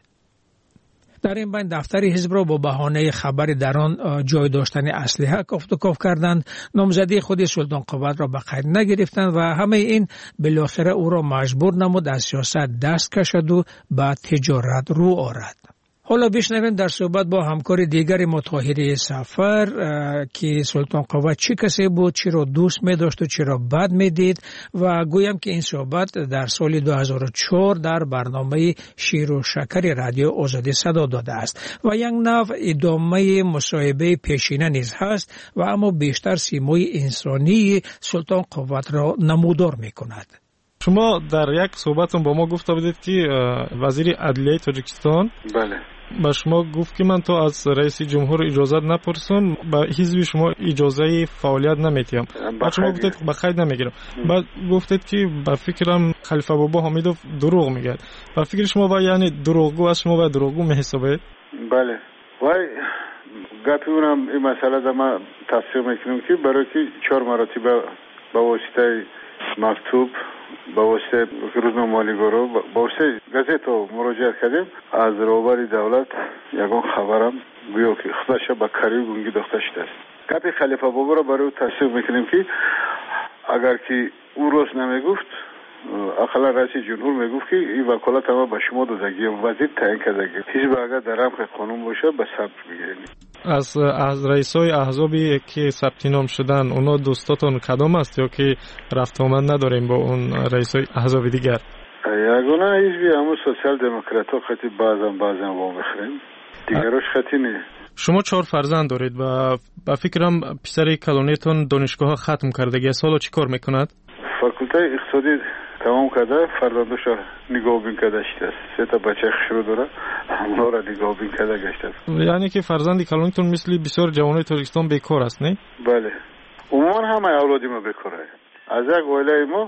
در این بین دفتر حزب را با بهانه خبر در آن جای داشتن اسلحه کافت و کاف کردند. نامزدی خود سلطان قوت را به قید نگرفتند و همه این بالاخره او را مجبور نمود از سیاست دست کشد و به تجارت رو آورد. حالا بشنویم در صحبت با همکار دیگر ما طاهری سفر که سلطان قوت چی کسی بود، چی را دوست می داشت و چی را بد می دید و گویم که این صحبت در سال 2004 در برنامه شیر و شکر رادیو آزادی صدا داده است و یک نوع ادامه مصاحبه پیشینه نیز هست و اما بیشتر سیمای انسانی سلطان قوت را نمودار می کند. شما در یک صحبتون با ما گفته بودید که وزیر عدلیه تاجیکستان بله با شما گفت که من تو از رئیس جمهور اجازه نپرسم، با حزب شما اجازه فعالیت نمیتیم. بعد شما گفتید به قید نمیگیرم. بعد گفتید که با فکرم خلیفه بابا حمیدوف دروغ میگه. با فکر شما با یعنی دروغگو از شما با دروغگو میحسابید؟ بله. وای گپی اونم این مسئله در ما تفسیر میکنم که برای که 4 مراتب با واسطه مکتوب با واسطه روزنامه مالیگورو با واسطه گازت مراجعه کردیم از روبر دولت یگان خبرم گویا که خودش با کاری گونگی داشته است. گپی خلیفه بابا را برای تصدیق میکنیم که اگر که او روز نمیگفت اقلا رئیس جمهور میگفت که این وکالت ما به شما دادگی وزیر تعیین کردگی حزب اگر در رمق قانون باشه به ثبت بگیرید. از رئیسای احزابی که ثبت نام شدن اونا دوستاتون کدام است یا که رفت آمد نداریم با اون رئیسای احزاب دیگر؟ یگانه حزبی همون سوسیال دموکرات ها خطی بعضا با میخریم دیگرش خطی نه. شما 4 فرزند دارید و با فکرم پسر کلانیتون دانشگاه ختم کردگی است. حالا چی کار میکند؟ فاکولته اقتصادی تمام کرده، فرزندش نگاه بین کرده است. 3 تا بچه شروع داره، همونا را نگاه بین کرده گشته است. یعنی که فرزند کلانیتون مثل بسیار جوانای تاجیکستان بیکار است، نه؟ بله. عموما همه اولادی ما بیکاره. از یک عائله ما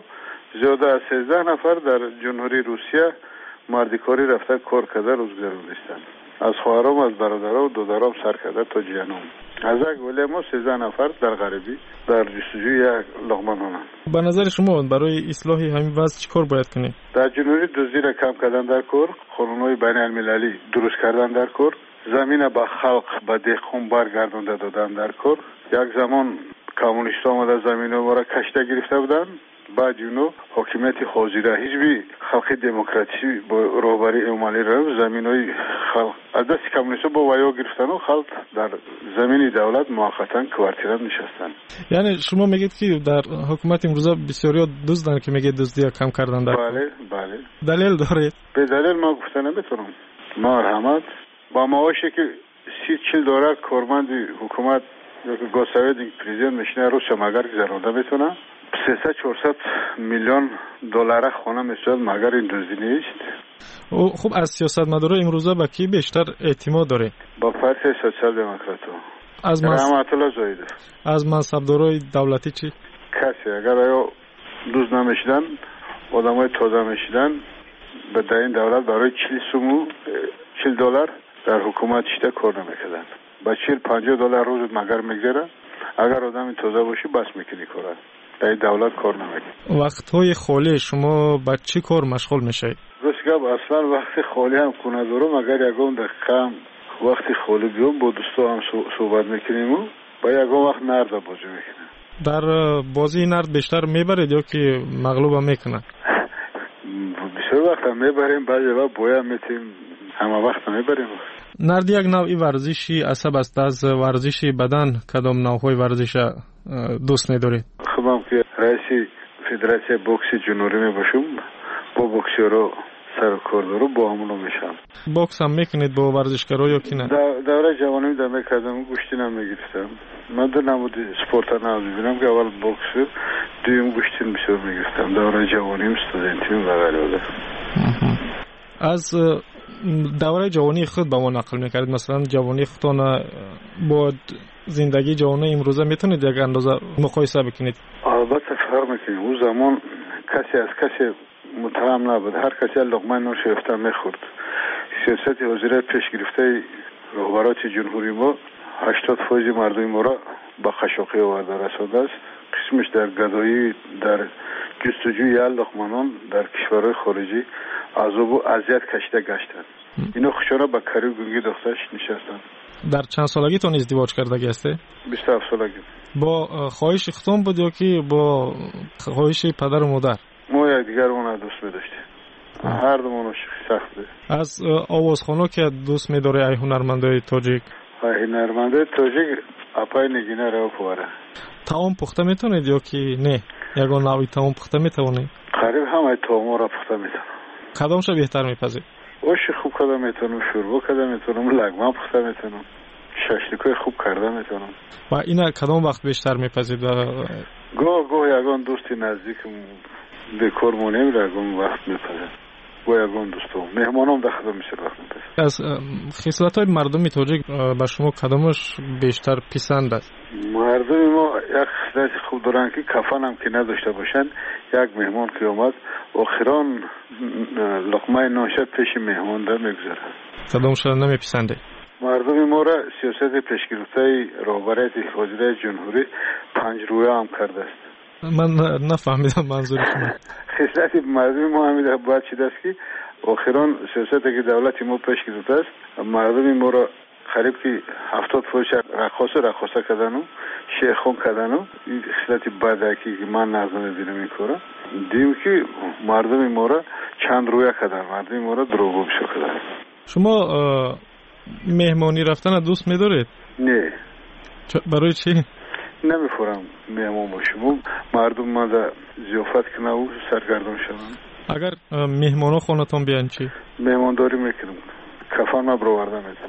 زیاده از 13 نفر در جمهوری روسیه مردکاری رفته کار کرده روز گذروندند. از خواهرام، از برادرام و دادرام سر کرده تا جیانم. از یک ولی ما 13 نفر در غربی در جستجوی یک لقمه نان. به نظر شما برای اصلاح همین وضع چیکار باید کنیم؟ در جمهوری دزدی را کم کردن در کار، قانون‌های بین المللی درست کردن در کار، زمین به خلق به دهقان برگردانده دادن در کار. یک زمان کمونیست‌ها آمده زمین ما را کشته گرفته بودند. بعد اینو حاکمیت حاضره حزب خلق دموکراسی با رهبری عملی را زمینای خلق از دست کمونیست‌ها با ویا گرفتن و خلق در زمین دولت موقتا کوارتیرا نشستن. یعنی شما میگید که در حکومت امروزه بسیاری دزدن که میگه دزدی کم کردن در بله دلیل دارید؟ به دلیل ما گفتن نمیتونم. مرحمت با معاشی که 30-40 دلار کارمند حکومت یا که گوساوید پرزیدنت میشنه روش مگر گذرونده میتونه 300-400 میلیون دلار خانه میشد مگر این دزدی نیست. خب از سیاستمدارای امروزه به کی بیشتر اعتماد داره؟ با پارتی سوسیال دموکراتو. از رحمت الله زاهدی. از منصبدارای دولتی چی؟ کسی اگر آیا دوز نمیشدن آدمای تازه میشدن به در این دولت برای 40 دلار در حکومت شده کار نمیکردن. با 40-50 دلار روز مگر میگذره. اگر آدم تازه باشی بس میکنی کاره. در دولت کار نمیکنی. وقتهای خالی شما با چی کار مشغول میشید؟ راستگاه اصلا وقت خالی هم کنه دارم. اگر یکم دقیقه وقت خالی بیام با دوستا هم صحبت میکنیم و با یکم وقت نرد بازی میکنیم. در بازی نرد بیشتر میبرید یا که مغلوب هم میکنه؟ بسیار وقت هم میبریم، بعضی وقت باید میتیم، همه وقت هم میبریم. نرد یک نوعی ورزشی عصب است. از ورزشی بدن کدام نوعهای ورزش دوست ندارید؟ خودم که رئیس فدراسیون بوکس جنوبی میباشم، با بوکسورا سر کار دارم، با همونو میشم. بوکس هم میکنید با ورزشکارا یا کی نه؟ دوره جوانی در میکردم، گوشتی نمیگرفتم. من در نمود سپورت نمیبینم که اول بوکس، دویم گوشتی بسیار میگرفتم. دوره جوانیم استودنتیم و غیره. از دوره جوانی خود با ما نقل میکردید، مثلا جوانی خودتان با زندگی جوانی امروزه میتونید یک اندازه مقایسه بکنید؟ البته فرق میکنه. اون زمان کسی از کسی متهم نبود، هر کسی لقمه نان شرفته میخورد. سیاست حاضره پیش گرفته رهبرات جمهوری ما 80% مردم ما را با خشاقی آورده رسانده است. قسمش در گدایی، در جستجوی لقمه نان در کشورهای خارجی عذاب و اذیت کشیده گشتند. اینا خوشانه با کاری گنگی دخترش نشستند. در چند سالگیتون ازدواج کردگی هسته؟ 27 سالگی. با خواهش اختون بود یا که با خواهش پدر و مادر؟ ما یک دیگرمون دوست می‌داشتیم. هر دومون سخت بود. از آوازخوان‌ها که دوست می‌داره ای هنرمندای تاجیک؟ ای هنرمندای تاجیک اپای نگینه رو پواره. تاون پخته میتونید یا که نه؟ یگان نوعی تاون پخته میتونید؟ قریب همه تاون را پخته میتونم. کدامش بهتر میپذید؟ اوش خوب کرده میتونم، شوربا کرده میتونم، لگمه پخته میتونم، ششلیکای خوب کرده میتونم. و اینا کدام وقت بیشتر میپذید؟ گاه یگان دوستی نزدیکم دکور مونیم یگان وقت میپذید. یگان دوستم مهمانم داخل میشه وقت میپذید. از خصلت‌های مردم تاجیک به شما کدامش بیشتر پسند است؟ مردم ما یک خصلت خوب دارن که کفن هم که نداشته باشن. یک مهمان که اومد آخران لقمه نانش پیش مهمان در میگذاره. کدامش نمیپسنده؟ مردم ما را سیاست پیشگرفته رهبری وزیر جمهوری 5 رویه هم کرده است. من نفهمیدم منظور شما. خصلت مردم ما همیشه باید چیز است که آخران سیاستی که دولت ما پیش گرفته است مردم ما را قریب که 70% رقاصه کردن و شیخون کردن و این خصلت بدکی که من نظر میبینم این کاره. دیم که مردم ما را چند رویه کردن، مردم ما را دروغگو کردن. شما مهمانی رفتن دوست می‌دارید؟ نه. برای چی؟ نمی‌فورم مهمان باشم. مردم ما در ضیافت کنه و سرگردان شدن. اگر مهمانا خونتون بیان چی؟ مهمانداری میکنم. کفن ما برآورده میدم.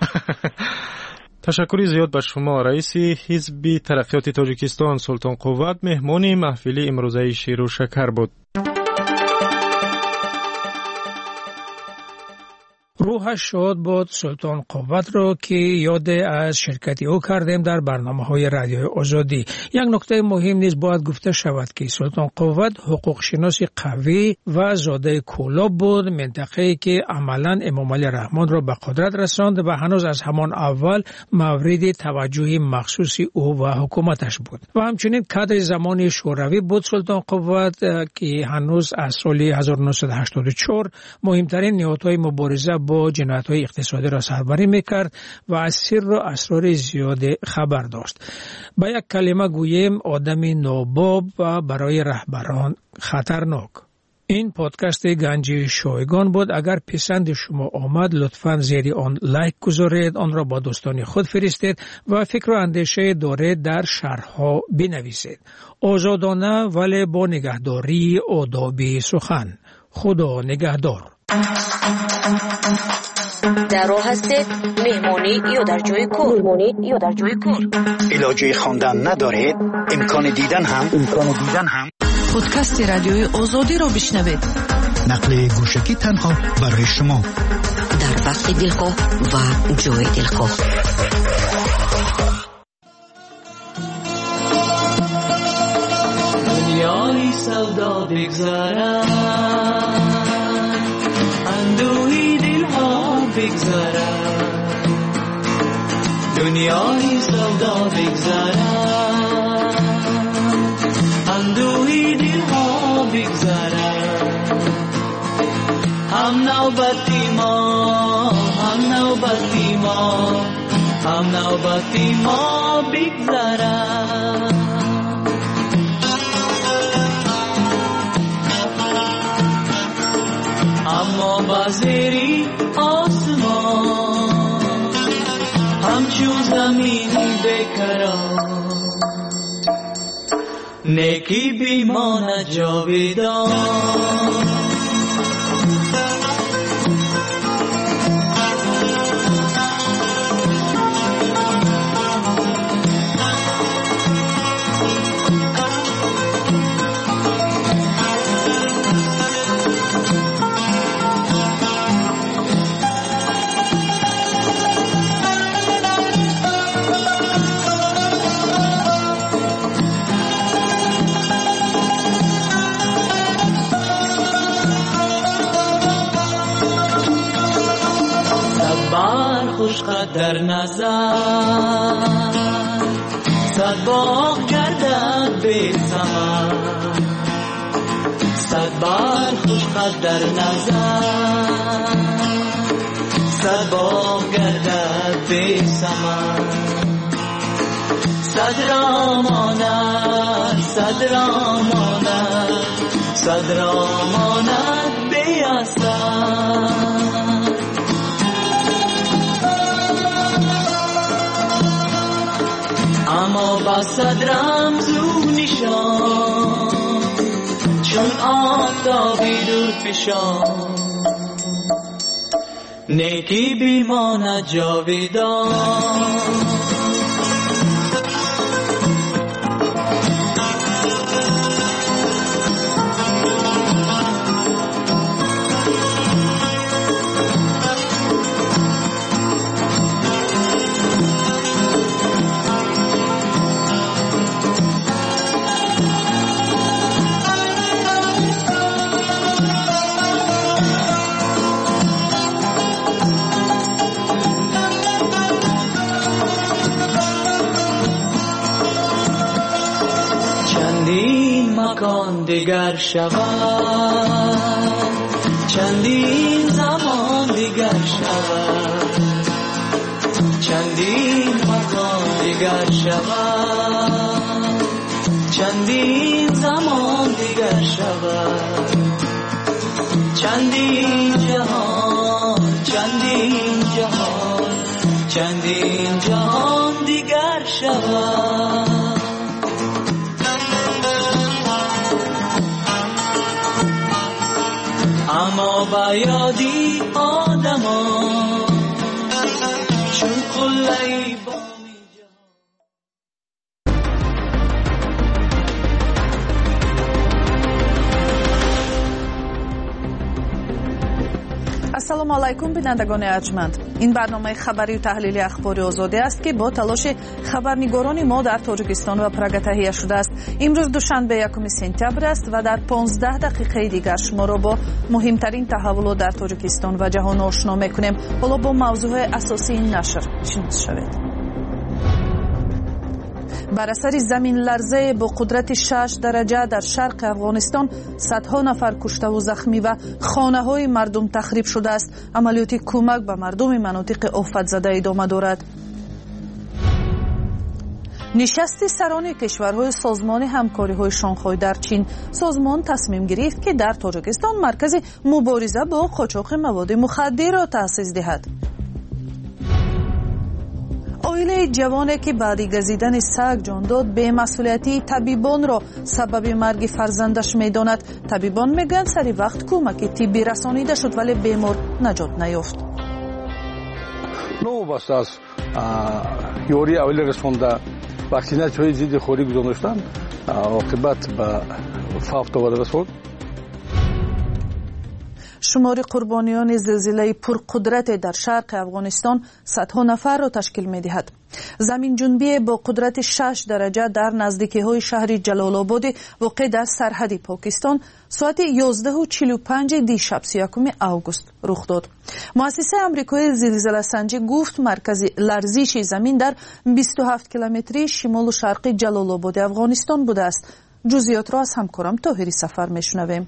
تشکری زیاد به شما. رئیس حزب ترقیات تاجیکستان سلطان قوت مهمان محفل امروزه شیر و شکر بود. روحش شاد باد سلطان قوت را که یاد از شرکت او کردیم در برنامه‌های رادیوی آزادی. یک نکته مهم نیز باید گفته شود که سلطان قوت حقوق شناس قوی و زاده کولاب بود، منطقه‌ای که عملاً امام علی رحمان را به قدرت رساند و هنوز از همان اول مورد توجه مخصوص او و حکومتش بود. و همچنین کادر زمان شوروی بود سلطان قوت که هنوز از سال 1984 مهمترین نهادهای مبارزه با جنایت‌های اقتصادی را سربری می‌کرد و از سر و اسرار زیاد خبر داشت. با یک کلمه گوییم آدم ناباب و برای رهبران خطرناک. این پادکست گنجی شایگان بود. اگر پسند شما آمد لطفاً زیر آن لایک گذارید، آن را با دوستان خود فرستید و فکر و اندیشه دارید در شرح‌ها بنویسید. آزادانه ولی با نگهداری آداب سخن. خدا نگهدار. در راه هستید مهمانی یا در جای کار علاجه خواندن ندارید، امکان دیدن هم پادکست رادیوی آزادی را بشنوید. نقل گوشکی تنها برای شما در وقت دلخواه و جای دلخواه. دنیای سودا بگذارم، اندوهی دلها بگذارم، دنیای سودا بگذارم، اندوهی دلها بگذارم. هم نوبتی ما بگذارم. اما بازری آسمان همچون زمین بکران، نیکی بیمانه جاویدان. در نظر صد باغ گردد به ثمر، صد بار خوش قد در نظر صد باغ گردد به ثمر. صد را ماند به اثر. اما با صد رمزو نشان چون آفتابی دور پیشان، نیکی بیمانه جاویدان. دیگر شود، چندین زمان دیگر شود، چندین مکان دیگر شود، چندین زمان دیگر شود، چندین جهان، چندین جهان، چندین جهان دیگر شود. اما با یادی آدمان چون قله‌ای با салом алайкум бинандагони арҷманд. ин барномаи хабари таҳлили ахбори озодӣ аст ки бо талоши хабарнигорони мо дар тоҷикистон ва Прага таҳия шудааст. имрӯз душанбе 1 сентябр аст ва дар 15 дақиқаи дигар шуморо бо муҳимтарин таҳаввулот дар тоҷикистон ва ҷаҳон ошно мекунем. ҳоло бо мавзӯъҳои асосии ин нашр шинос шавед. бар асари заминларзае бо қудрати 6 дараҷа дар шарқи афғонистон садҳо нафар куштаву захмӣ ва хонаҳои мардум тахриб шудааст. амалиёти кӯмак ба мардуми манотиқи офатзада идома дорад. нишасти сарони кишварҳои созмони ҳамкориҳои шонхой дар чин. созмон тасмим гирифт ки дар тоҷикистон маркази мубориза бо қочоқи маводи мухаддирро таъсис диҳад. оилаи ҷавоне ки баъди газидани саг ҷон дод бемасъулиятии табибонро сабаби марги фарзандаш медонад. табибон мегӯянд сари вақт кӯмаки тиббӣ расонида шуд вале бемор наҷот наёфт. новобаста аз ёрии аввали расонда ваксинаияҳои зидди хорӣ гузоништан оқибат ба фавт оварда расонд. шумори қурбониёни зилзилаи пурқудрате дар шарқи афғонистон садҳо нафарро ташкил медиҳад. заминҷунбие бо қудрати 6 дараҷа дар наздикиҳои шаҳри ҷалолободи воқеъ дар сарҳади покистон соати 11:45 дишаб 31 август рух дод. муассисаи амрикои зилзиласанҷӣ гуфт маркази ларзиши замин дар 27 километри шимолу шарқи ҷалолободи афғонистон будааст. ҷузъиётро аз ҳамкорам Тоҳири Сафар мешунавем.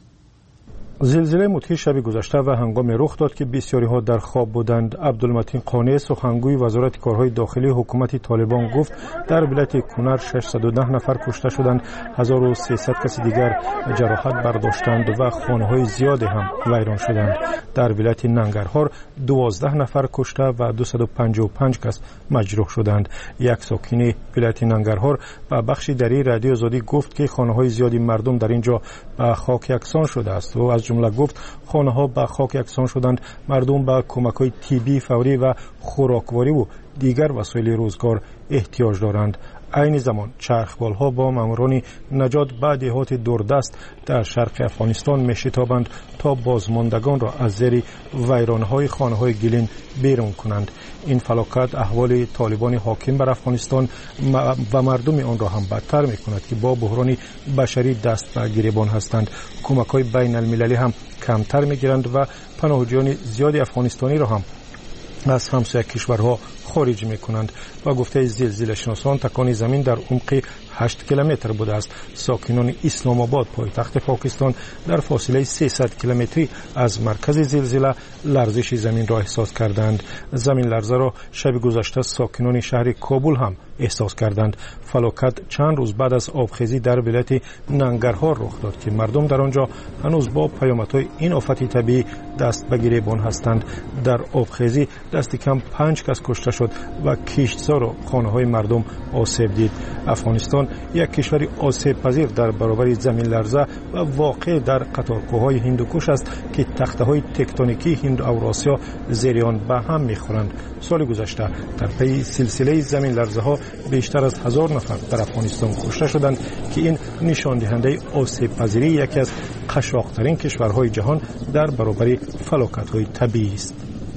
зилзилаи мудҳиш шаби гузашта ва ҳангоме рух дод ки бисёриҳо дар хоб буданд. абдулматин қонеъ сухангӯи вазорати корҳои дохилии ҳукумати толибон гуфт дар вилояти Кунар 610 нафар кушта шуданд, 1300 каси дигар ҷароҳат бардоштанд ва хонаҳои зиёде ҳам вайрон шуданд. дар вилояти Нангарҳор 12 нафар кушта ва 255 кас маҷрӯҳ шуданд. як сокини вилояти Нангарҳор ба бахши дарии радиои Озодӣ гуфт ки хонаҳои зиёди мардум дар ин ҷо ба хок яксон шудааст. ӯ аз ҷумла гуфт хонаҳо ба хок яксон шуданд, мардум ба кӯмакҳои тиббии фаврӣ ва хӯроквориву дигар васоили рӯзгор эҳтиёҷ доранд. айни замон чархболҳо бо маъмурони наҷот ба деҳоти дурдаст дар шарқи афғонистон мешитобанд то бозмондагонро аз зери вайронҳои хонаҳои гилин берун кунанд. ин фалокат аҳволи толибони ҳоким бар афғонистон ва мардуми онро ҳам бадтар мекунад ки бо буҳрони башарӣ даст ба гиребон ҳастанд. кӯмакҳои байналмилалӣ ҳам камтар мегиранд ва паноҳҷӯёни зиёди афғонистониро ҳам аз ҳамсоя кишварҳо хориҷ мекунанд. ба гуфтаи зилзилашиносон такони замин дар умқи 8 километр будааст. сокинони исломобод пойтахти покистон дар фосилаи 300 километрӣ аз маркази зилзила ларзиши заминро эҳсос карданд. заминларзаро шаби гузашта сокинони шаҳри Кобул ҳам эҳсос карданд. фалокат чанд рӯз баъд аз обхезӣ дар вилояти Нангарҳор рух дод ки мардум дар он ҷо ҳанӯз бо паёмадҳои ин офати табиӣ даст ба гиребон ҳастанд. дар обхезӣ дасти кам 5 кас кушта шуд ва киштзору хонаҳои мардум осеб дид. афғонистон як кишвари осебпазир дар баробари заминларза ва воқеъ дар қаторкӯҳҳои ҳиндукуш аст ки тахтаҳои тектоникии ҳинду авросиё зери он ба ҳам мехӯранд. соли гузашта дар пайи силсилаи заминларзаҳо бештар аз 1000 нафар дар афғонистон кушта шуданд ки ин нишондиҳандаи осебпазирии яке аз қашоқтарин кишварҳои ҷаҳон дар баробари фалокатҳои табиист.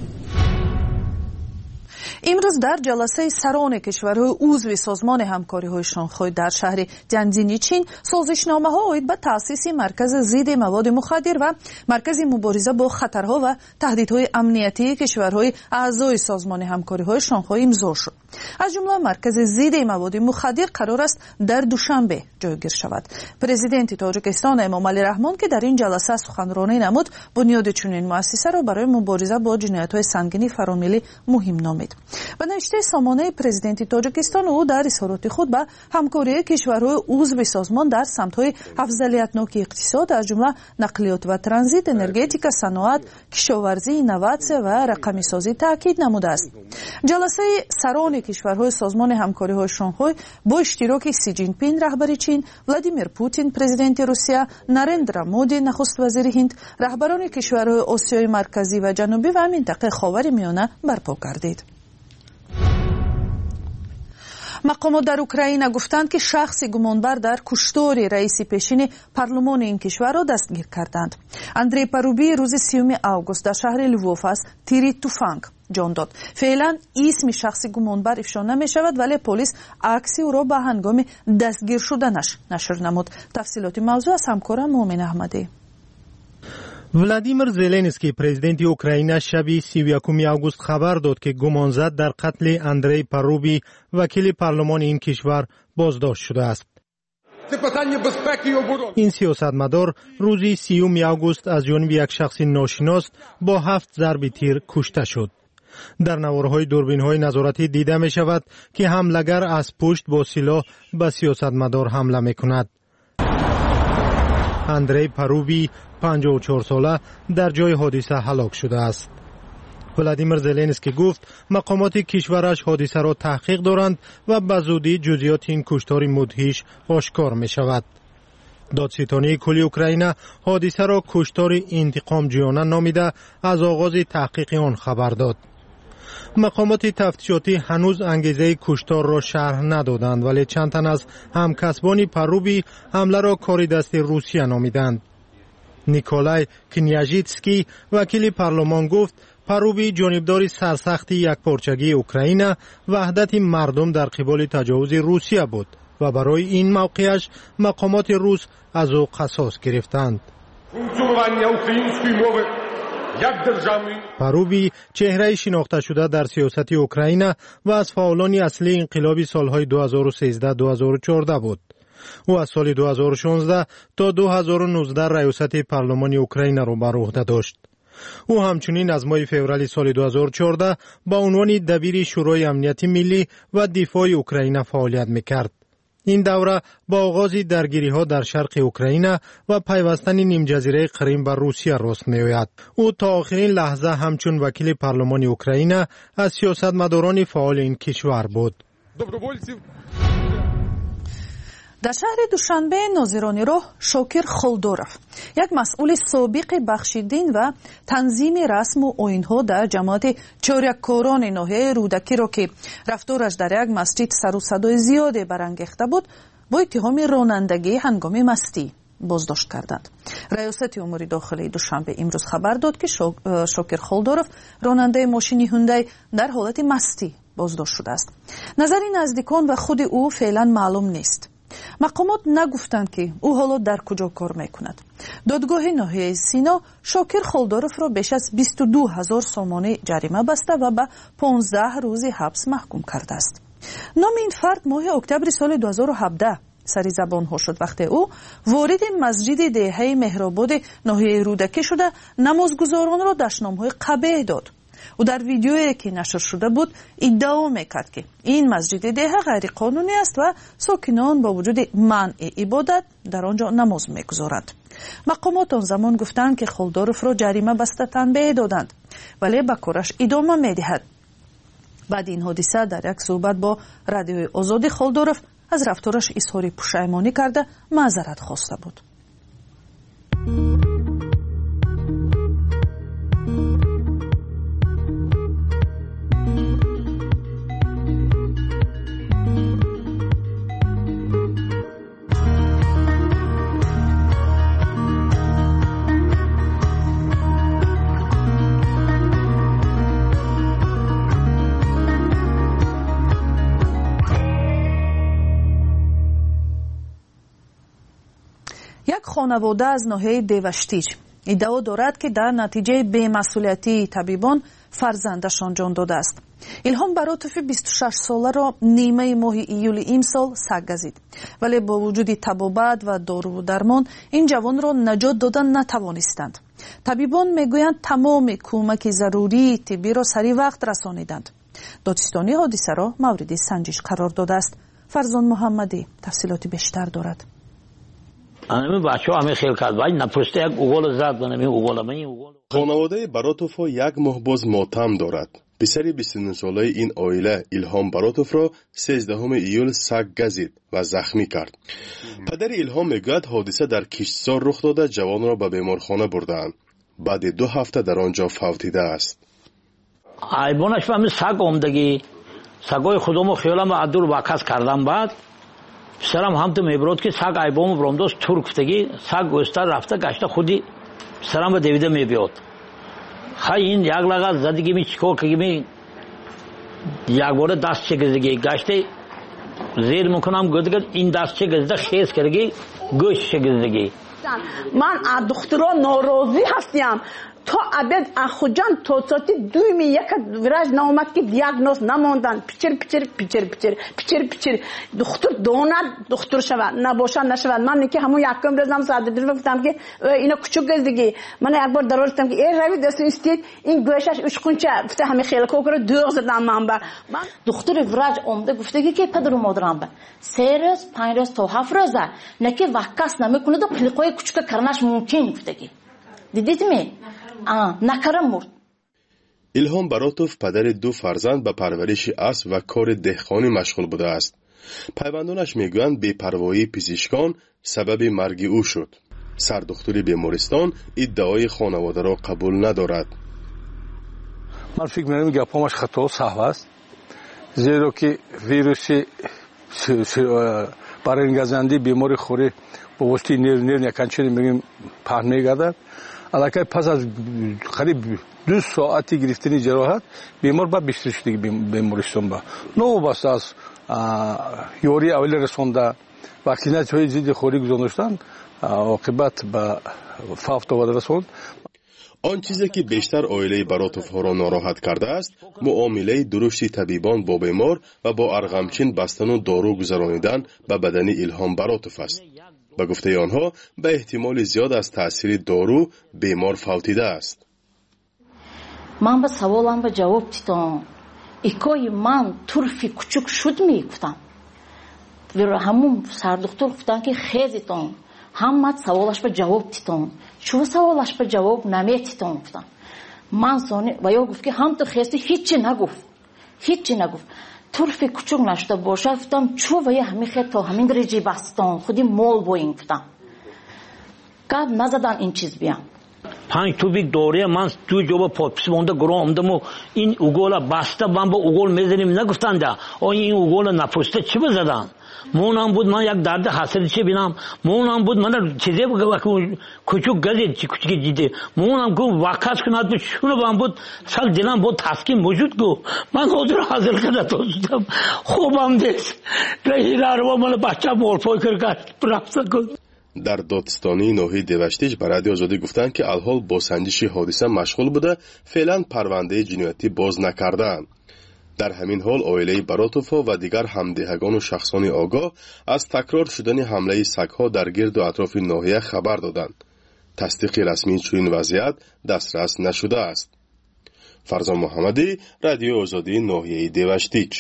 имрӯз дар ҷаласаи сарони кишварҳои узви созмони ҳамкориҳои шонхой дар шаҳри ҷанзини чин созишномаҳо оид ба таъсиси маркази зидди маводи мухаддир ва маркази мубориза бо хатарҳо ва таҳдидҳои амниятии кишварҳои аъзои созмони ҳамкориҳои шонхой имзо шуд. аз ҷумла маркази зидди маводи мухаддир қарор аст дар душанбе ҷойгир шавад. президенти тоҷикистон Эмомалӣ Раҳмон ки дар ин ҷаласа суханронӣ намуд, бунёди чунин муассисаро барои мубориза бо ҷиноятҳои сангини фаромилӣ муҳим номид. ба навиштаи сомонаи президенти тоҷикистон ӯ дар изҳороти худ ба ҳамкории кишварҳои узви созмон дар самтҳои афзалиятноки иқтисод аз ҷумла нақлиёт ва транзит, энергетика, саноат, кишоварзӣ, инноватсия ва рақамисозӣ таъкид намудааст. ҷаласаи сарони кишварҳои созмони ҳамкориҳои шонхой бо иштироки Си Ҷинпин раҳбари Чин, Владимир Путин президенти Русия, Нарендра Моди нахуст вазири Ҳинд, раҳбарони кишварҳои Осиёи марказӣ ва ҷанубӣ ва минтақаи Ховари Миёна барпо гардид. مقامات در اوکراین گفتند که شخص گمانبر در کشتار رئیس پیشین پارلمان این کشور را دستگیر کردند. اندری پروبی روز 30 اوگوست در شهر لووف از تیری توفنگ جان داد. فعلا اسم شخص گمانبر افشا نمی شود، ولی پلیس عکسی او را به هنگام دستگیر شدنش نشر نمود. تفصیلات موضوع از همکارم مومن احمدی. ولادیمیر زلنسکی پرزیدنت اوکراین شب 31 اوگوست خبر داد که گمانزد در قتل اندری پروبی وکیل پارلمان این کشور بازداشت شده است. این سیاستمدار روز 30 اوگوست از جانب یک شخص ناشناس با 7 ضرب تیر کشته شد. در نوارهای دوربین‌های نظارتی دیده می شود که حملگر از پشت با سلاح به سیاستمدار حمله می کند. اندری پروبی 54 ساله در جای حادثه هلاک شده است. ولادیمیر زلنسکی گفت مقامات کشورش حادثه را تحقیق دارند و به زودی جزئیات این کشتار مدهش آشکار می شود. دادستانی کلی اوکراین حادثه را کشتار انتقام جویانه نامیده از آغاز تحقیق آن خبر داد. مقامات تفتیشاتی هنوز انگیزه کشتار را شرح ندادند، ولی چند تن از همکسبان پروبی حمله را کار دست روسیه نامیدند. نیکولای کنیاژیتسکی وکیل پارلمان گفت پروبی جانبدار سرسخت یک پارچگی اوکراین وحدت مردم در قبال تجاوز روسیه بود و برای این موقعش مقامات روس از او قصاص گرفتند. پروبی چهره شناخته شده در سیاست اوکراین و از فعالان اصلی انقلاب سالهای 2013-2014 بود. او از سال 2016 تا 2019 ریاست پارلمان اوکراین را بر عهده داشت. او همچنین از ماه فوریه سال 2014 با عنوان دبیر شورای امنیت ملی و دفاع اوکراین فعالیت می‌کرد. این دوره با آغاز درگیری‌ها در شرق اوکراین و پیوستن نیم جزیره کریم به روسیه راست می‌آید. او تا آخرین لحظه همچون وکیل پارلمان اوکراین از سیاستمداران فعال این کشور بود. در شهر دوشنبه ناظرانی راه شاکر خلدورов یک مسئول سابق بخشیدین و تنظیم رسم و آیین‌ها در جماعت چاریککاران ناحیه رودکی را که رفتارش در یک مسجد سر و صدای زیادی برانگیخته بود با اتهام رانندگی هنگام مستی بازداشت کردند. ریاست امور داخلی دوشنبه امروز خبر داد که شاکر خلدورов راننده ماشین هوندای در حالت مستی بازداشت شده است. نظر نزدیکان و خود او فعلا معلوم نیست. مقامات نگفتند که او حالا در کجا کار میکند. دادگاه ناحیه سینا شاکر خلدورов را بیش از 22,000 سومانی جریمه بسته و به 15 روز حبس محکوم کرده است. نام این فرد ماه اکتبر سال 2017 سری زبان ها شد وقتی او وارد مسجد دهه مهرآباد ناحیه رودکی شده نمازگزاران را دشنام های قبیح داد. او در ویدیویی که نشر شده بود ادعا میکرد که این مسجد دهه غیر قانونی است و ساکنان با وجود منع عبادت در آنجا نماز میگذارند. مقامات آن زمان گفتند که خلدورov را جریمه بسته تنبیه دادند ولی به کارش ادامه میدهد. بعد این حادثه در یک صحبت با رادیوی آزادی خلدورov از رفتارش اظهار پشیمانی کرده معذرت خواسته بود. خانواده از ناحیه دیوشتیج ادعا دارد که در نتیجه بی‌مسئولیتی طبیبان فرزندشان جان داده است. ایلهام براتوف 26 ساله را نیمه ماه ایول امسال سگ گزید ولی با وجود طبابت و دارو و درمان این جوان را نجات دادن نتوانستند. طبیبان میگویند تمام کمک ضروری طبی را سریع وقت رسانیدند. دادستانی حادثه را مورد سنجش قرار داده است. فرزان محمدی تفصیلات بیشتر دارد. خانواده براتوف یک ماه باز ماتم دارد. پسر 29 ساله این عائله ایلهام براتوف را 13 ایول سگ گزید و زخمی کرد. پدر ایلهام میگوید حادثه در کشتزار رخ داده جوان را به بیمارخانه بردند. بعد 2 هفته در آنجا فوتیده است. ایبونش فهمی سگ آمدگی سگای خودمو خیالم عدل واکس کردم بعد سرم هم تو میبرد که سگ ایبامو برامداز تور گفتگی سگ گوشتر رفته گشته خودی سرم به دویده میبیاد خیلی این یک لگه زدگی می چیکار که می یک باره دست چگزدگی گشته زیر میکنم گفت این دست چگزده خیز کردگی گوش چگزدگی من دخترا ناراضی هستم تا ابد اخوجان تو ساعت 2 یک وراج نامد که دیاگنوز نموندن پیچر دکتر دونات دکتر شود نباشه نشود من که همون یکم روزم ساعت 2 گفتم که اینا کوچک گزدگی من یک بار درولتم که ای روی دست استید این گوشش اشقونچه گفته همه خیلی کوکر دور زدم من دکتر وراج اومده گفته که پدر و مادرم به 3 روز 5 روز تا 7 روز نه که وقت نمیکنه تو پلیقای کوچک کردنش ممکن گفته کی دیدید می نکرم مرد. ایلهام براتوف پدر 2 فرزند به پرورش اسب و کار دهقانی مشغول بوده است. پیوندانش میگویند بی‌پروایی پزشکان سبب مرگ او شد. سردختور بیمارستان ادعای خانواده را قبول ندارد. من فکر می‌کنم گپامش خطا صحو است. زیرا که ویروس برانگیزنده بیماری خوری با واسطه نیر یکانچه میگیم پهن میگردد. علاقه پس از قریب 2 ساعتی گرفتن جراحت بیمار با بستر شدگی بیمارستان با نو بس از یوری اول رسونده واکسیناسیون های ضد خوری گذاشتن عاقبت به فوت رسوند. آن چیزی که بیشتر عائله براتوف ها را ناراحت کرده است معامله درشت طبیبان با بیمار و با ارغمچین بستن و دارو گذرانیدن به بدن ایلهام براتوف است. به گفته آنها به احتمال زیاد از تأثیر دارو بیمار فوتیده است. من به سوالم به جواب دیدم ایکای من طرفی کوچک شد میگفتم و همون سردکتر گفتن که خیزیتون همه سوالش به جواب دیدم چون سوالش به جواب نمیدیدم گفتم من زانه و یا گفت که هم تو خیزی هیچی نگفت طرفی کوچک نشده باشه گفتم چون و یا همین خیلی تا همین درجه بستان خودی مول بوین گفتم قد نزدن این چیز بیام 5 توبیک دوره من تو جواب پاپس مونده گرامدم و این اوگولا بسته من با اوگول میزنیم نگفتن ده این اوگولا نپسته چی بزدن مونم بود من یک درد حاصل چی بینم مونم بود من چیزی کوچک گزید چی کوچکی دیده مونم گو واقعات کنات بود شونو بام بود سال دلم بود تسکین موجود گو من حاضر کرده توستم خوبم دست رهی رو من بچه مولپای کرد رفته گل. در دادستانی ناحیه دیوشتیج به رادیو آزادی گفتند که الحال با سنجش حادثه مشغول بوده فعلا پرونده جنایتی باز نکردند. در همین حال عائله براتوفا و دیگر همدهگان و شخصان آگاه از تکرار شدن حمله سگ‌ها در گرد و اطراف ناحیه خبر دادند. تصدیق رسمی چنین وضعیت دسترس نشده است. فرزان محمدی، رادیو آزادی ناحیه دیوشتیج.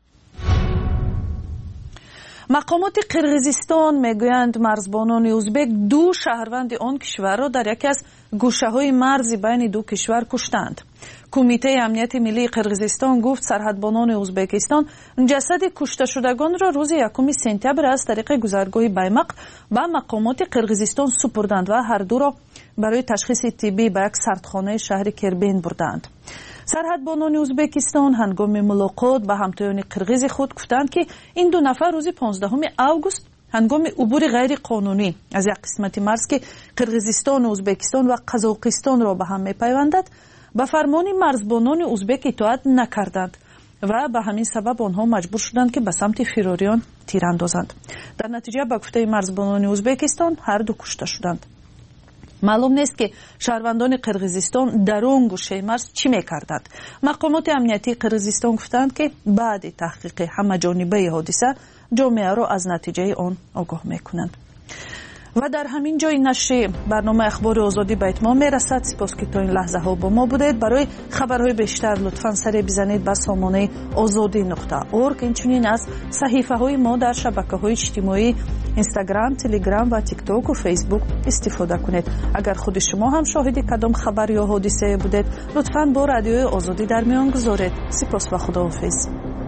مقامات قرغیزستان میگویند مرزبانان ازبک 2 شهروند آن کشور را در یکی از گوشه‌های مرزی بین 2 کشور کشتند. کمیته امنیت ملی قرغیزستان گفت سرحدبانان ازبکستان جسد کشته شدگان را روز 1 سپتامبر از طریق گذرگاه بیمق به مقامات قرغیزستان سپردند و هر دو را برای تشخیص طبی به یک سردخانه شهر کربین بردند. سرحدبانان ازبکستان هنگام ملاقات با همتایان قرغیز خود گفتند که این 2 نفر روز 15 اوگوست هنگام عبور غیر قانونی از یک قسمت مرز که قرغیزستان و ازبکستان و قزاقستان را به هم می‌پیوندد به فرمان مرزبانان ازبک اطاعت نکردند و به همین سبب آنها مجبور شدند که به سمت فراریان تیر اندازند. در نتیجه به گفته مرزبانان ازبکستان هر 2 کشته شدند. معلوم نیست که شهروندان قرغیزستان در آن گوشه مرز چی میکردند. مقامات امنیتی قرغیزستان گفتند که بعد تحقیق همه جانبه حادثه جامعه را از نتیجه آن آگاه میکنند. و در همین جای نشر برنامه اخبار آزادی به اتمام میرسد. سپاس که تا این لحظه ها با ما بودید. برای خبرهای بیشتر لطفاً سر بزنید به سامانه azadi.org. اینچنین از صحیفه های ما در شبکه های اجتماعی اینستاگرام، تلگرام و تیک تاک و فیسبوک استفاده کنید. اگر خود شما هم شاهد کدام خبر یا حادثه بودید لطفاً با رادیو آزادی در میان گذارید. سپاس و خداحافظ.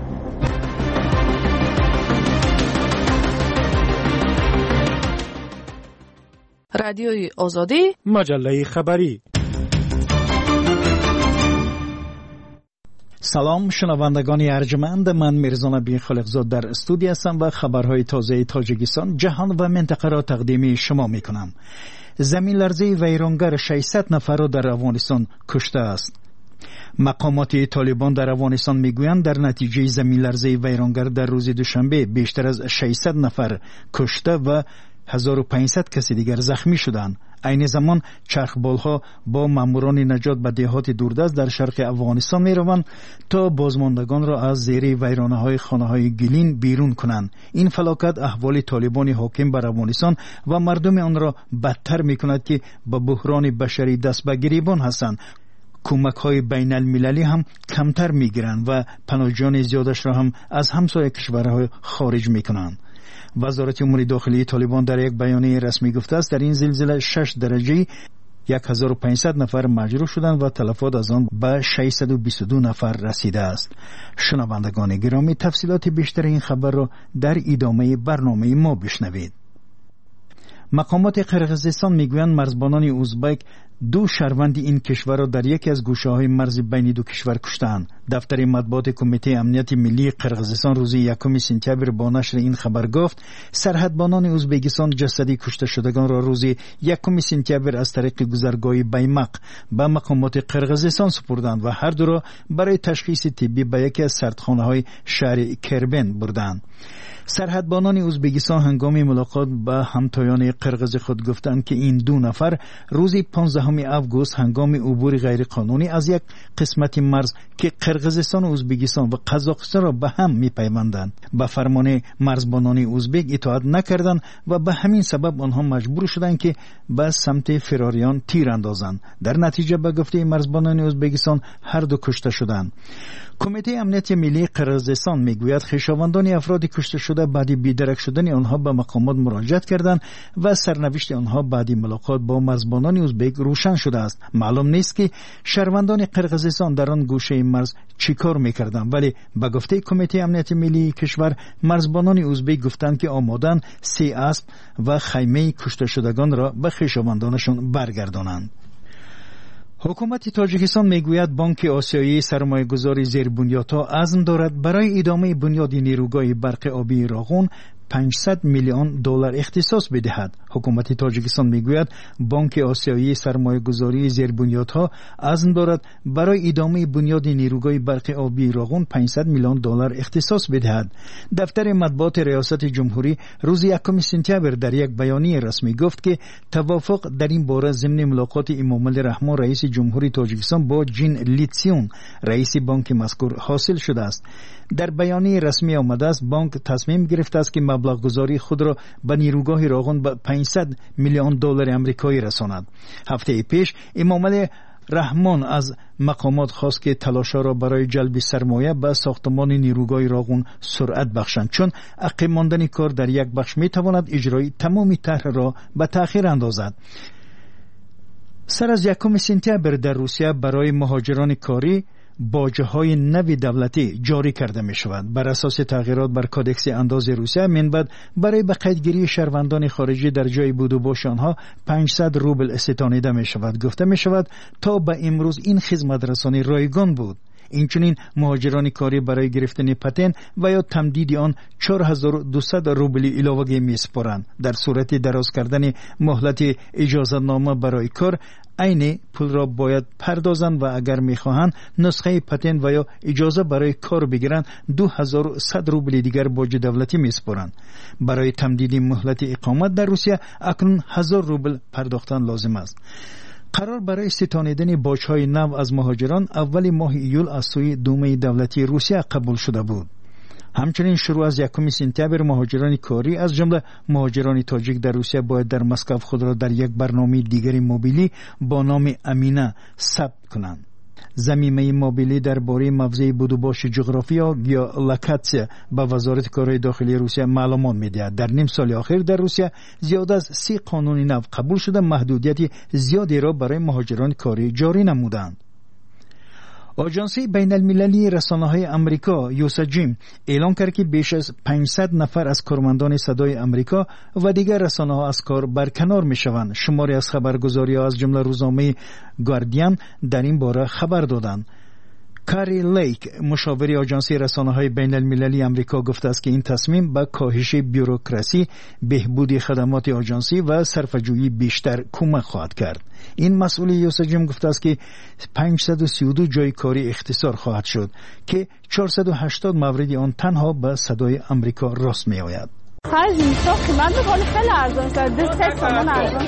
رادیوی آزادی، مجله خبری. سلام شنوندگان ارجمند، من میرزا نبی خالقزاد در استودیو هستم و خبرهای تازه تاجیکستان، جهان و منطقه را تقدیم شما میکنم. زمین لرزه ویرانگر 600 نفر را در افغانستان کشته است. مقامات طالبان در افغانستان میگویند در نتیجه زمین لرزه ویرانگر در روز دوشنبه بیشتر از 600 نفر کشته و 1500 کسی دیگر زخمی شدند. این زمان چرخبالها با ماموران نجات به دهات دوردست در شرق افغانستان می روند تا بازماندگان را از زیر ویرانه های خانه های گلین بیرون کنند. این فلاکت احوال طالبان حاکم بر افغانستان و مردم آن را بدتر می کند که به بحران بشری دست به گریبان هستند. کمک های بین المللی هم کمتر می گیرند و پناهجویان زیادش را هم از همسایه کشورها خارج می کنند. وزارت امور داخلی طالبان در یک بیانیه رسمی گفته است در این زلزله 6 درجه 1500 نفر مجروح شدند و تلفات از آن به 622 نفر رسیده است. شنوندگان گرامی، تفصیلات بیشتر این خبر را در ادامه برنامه ما بشنوید. مقامات قرقیزستان میگویند مرزبانان ازبک 2 شهروند این کشور را در یکی از گوشه‌های مرز بین دو کشور کشتند. دفتر مطبوعات کمیته امنیت ملی قرقیزستان روز 1 سپتامبر با نشر این خبر گفت سرحدبانان ازبکستان جسد کشته شدگان را روز 1 سپتامبر از طریق گذرگاه بیمق به مقامات قرقیزستان سپردند و هر دو را برای تشخیص طبی به یکی از سردخانه‌های شهر کربن بردند. سرحدبانان ازبکستان هنگام ملاقات با همتایان قرقیز خود گفتند که این 2 نفر روز 15 آگوست هنگام عبور غیرقانونی از یک قسمت مرز که قرقیزستان و ازبکستان و قزاقستان را به هم می‌پیوندند به فرمان مرزبانان ازبک اطاعت نکردند و به همین سبب آنها مجبور شدند که به سمت فراریان تیر اندازند. در نتیجه به گفته مرزبانان ازبکستان هر دو کشته شدند. کمیته امنیت ملی قرقیزستان میگوید خویشاوندان افراد کشته شده بعد بیدرک شدن آنها به مقامات مراجعت کردند و سرنوشت آنها بعد ملاقات با مرزبانان ازبک روشن شده است. معلوم نیست که شهروندان قرقیزستان در آن گوشه مرز چیکار میکردند، ولی به گفته کمیته امنیت ملی کشور مرزبانان ازبک گفتند که آمادن 3 اسب و خیمه کشته شدگان را به خویشاوندانشان برگردانند. حکومت تاجیکستان میگوید بانک آسیایی سرمایه‌گذاری زیربنیادها عزم دارد برای ادامه بنیاد نیروگاه برق آبی راغون 500 میلیون دلار اختصاص بدهد. حکومت تاجیکستان میگوید بانک آسیایی سرمایه‌گذاری زیربنیادها عزم دارد برای ادامه بنیاد نیروگاه برق آبی راغون 500 میلیون دلار اختصاص بدهد. دفتر مطبوعات ریاست جمهوری روز 1 سپتامبر در یک بیانیه رسمی گفت که توافق در این باره ضمن ملاقات امامعلی رحمان رئیس جمهوری تاجیکستان با جین لیتسیون رئیس بانک مذکور حاصل شده است. در بیانیه رسمی آمده است بانک تصمیم گرفته است که مبلغ گذاری خود را به نیروگاه راغون به 500 میلیون دلار آمریکایی رساند. هفته پیش امامعلی رحمان از مقامات خواست که تلاش‌ها را برای جلب سرمایه به ساختمان نیروگاه راغون سرعت بخشند، چون عقب ماندن کار در یک بخش میتواند اجرای تمامی طرح را به تأخیر اندازد. سر از 1 سپتامبر در روسیه برای مهاجران کاری باجه‌های نوی دولتی جاری کرده می شود. بر اساس تغییرات بر کادکس انداز روسیه منبعد برای به قیدگیری شهروندان خارجی در جای بود و باش آنها 500 روبل استانیده می شود. گفته می شود تا به امروز این خدمت رسانی رایگان بود. اینچنین مهاجران کاری برای گرفتن پتن و یا تمدید آن 4200 روبل علاوه می سپارند. در صورت دراز کردن مهلت اجازه نامه برای کار عین پول را باید پردازند و اگر میخواهند نسخه پتن و یا اجازه برای کار بگیرند 2100 روبل دیگر باج دولتی میسپارند. برای تمدید مهلت اقامت در روسیه اکنون 1000 روبل پرداختن لازم است. قرار برای ستانیدن باج‌های نو از مهاجران اول ماه ایول از سوی دومه دولتی روسیه قبول شده بود. همچنین شروع از 1 سپتامبر مهاجران کاری از جمله مهاجران تاجیک در روسیه باید در مسکو خود را در یک برنامه دیگری موبیلی با نام امینه ثبت کنند. ضمیمه موبیلی درباره موضع بود و باش جغرافیا یا لوکاسیا به وزارت کارهای داخلی روسیه معلومات می‌دهد. در نیم سال اخیر در روسیه زیاد از 30 قانون نو قبول شده محدودیت زیادی را برای مهاجران کاری جاری نمودند. آژانسی بین المللی رسانه‌های آمریکا یوساجیم اعلام کرد که بیش از 500 نفر از کارمندان صدای آمریکا و دیگر رسانه‌ها از کار برکنار می‌شوند. شماری از خبرگزاری‌ها از جمله روزنامه گاردین در این باره خبر دادند. کاری لیک مشاور آژانس رسانه‌های بین المللی آمریکا گفته است که این تصمیم به کاهش بوروکراسی، بهبود خدمات آژانسی و صرفه‌جویی بیشتر کمک خواهد کرد. این مسئول یوسجم گفته است که 532 جای کاری اختصار خواهد شد که 480 مورد آن تنها به صدای آمریکا راست می آید. هر زیستا قیمت بکنه خیلی ارزان شد. 2 تومان ارزان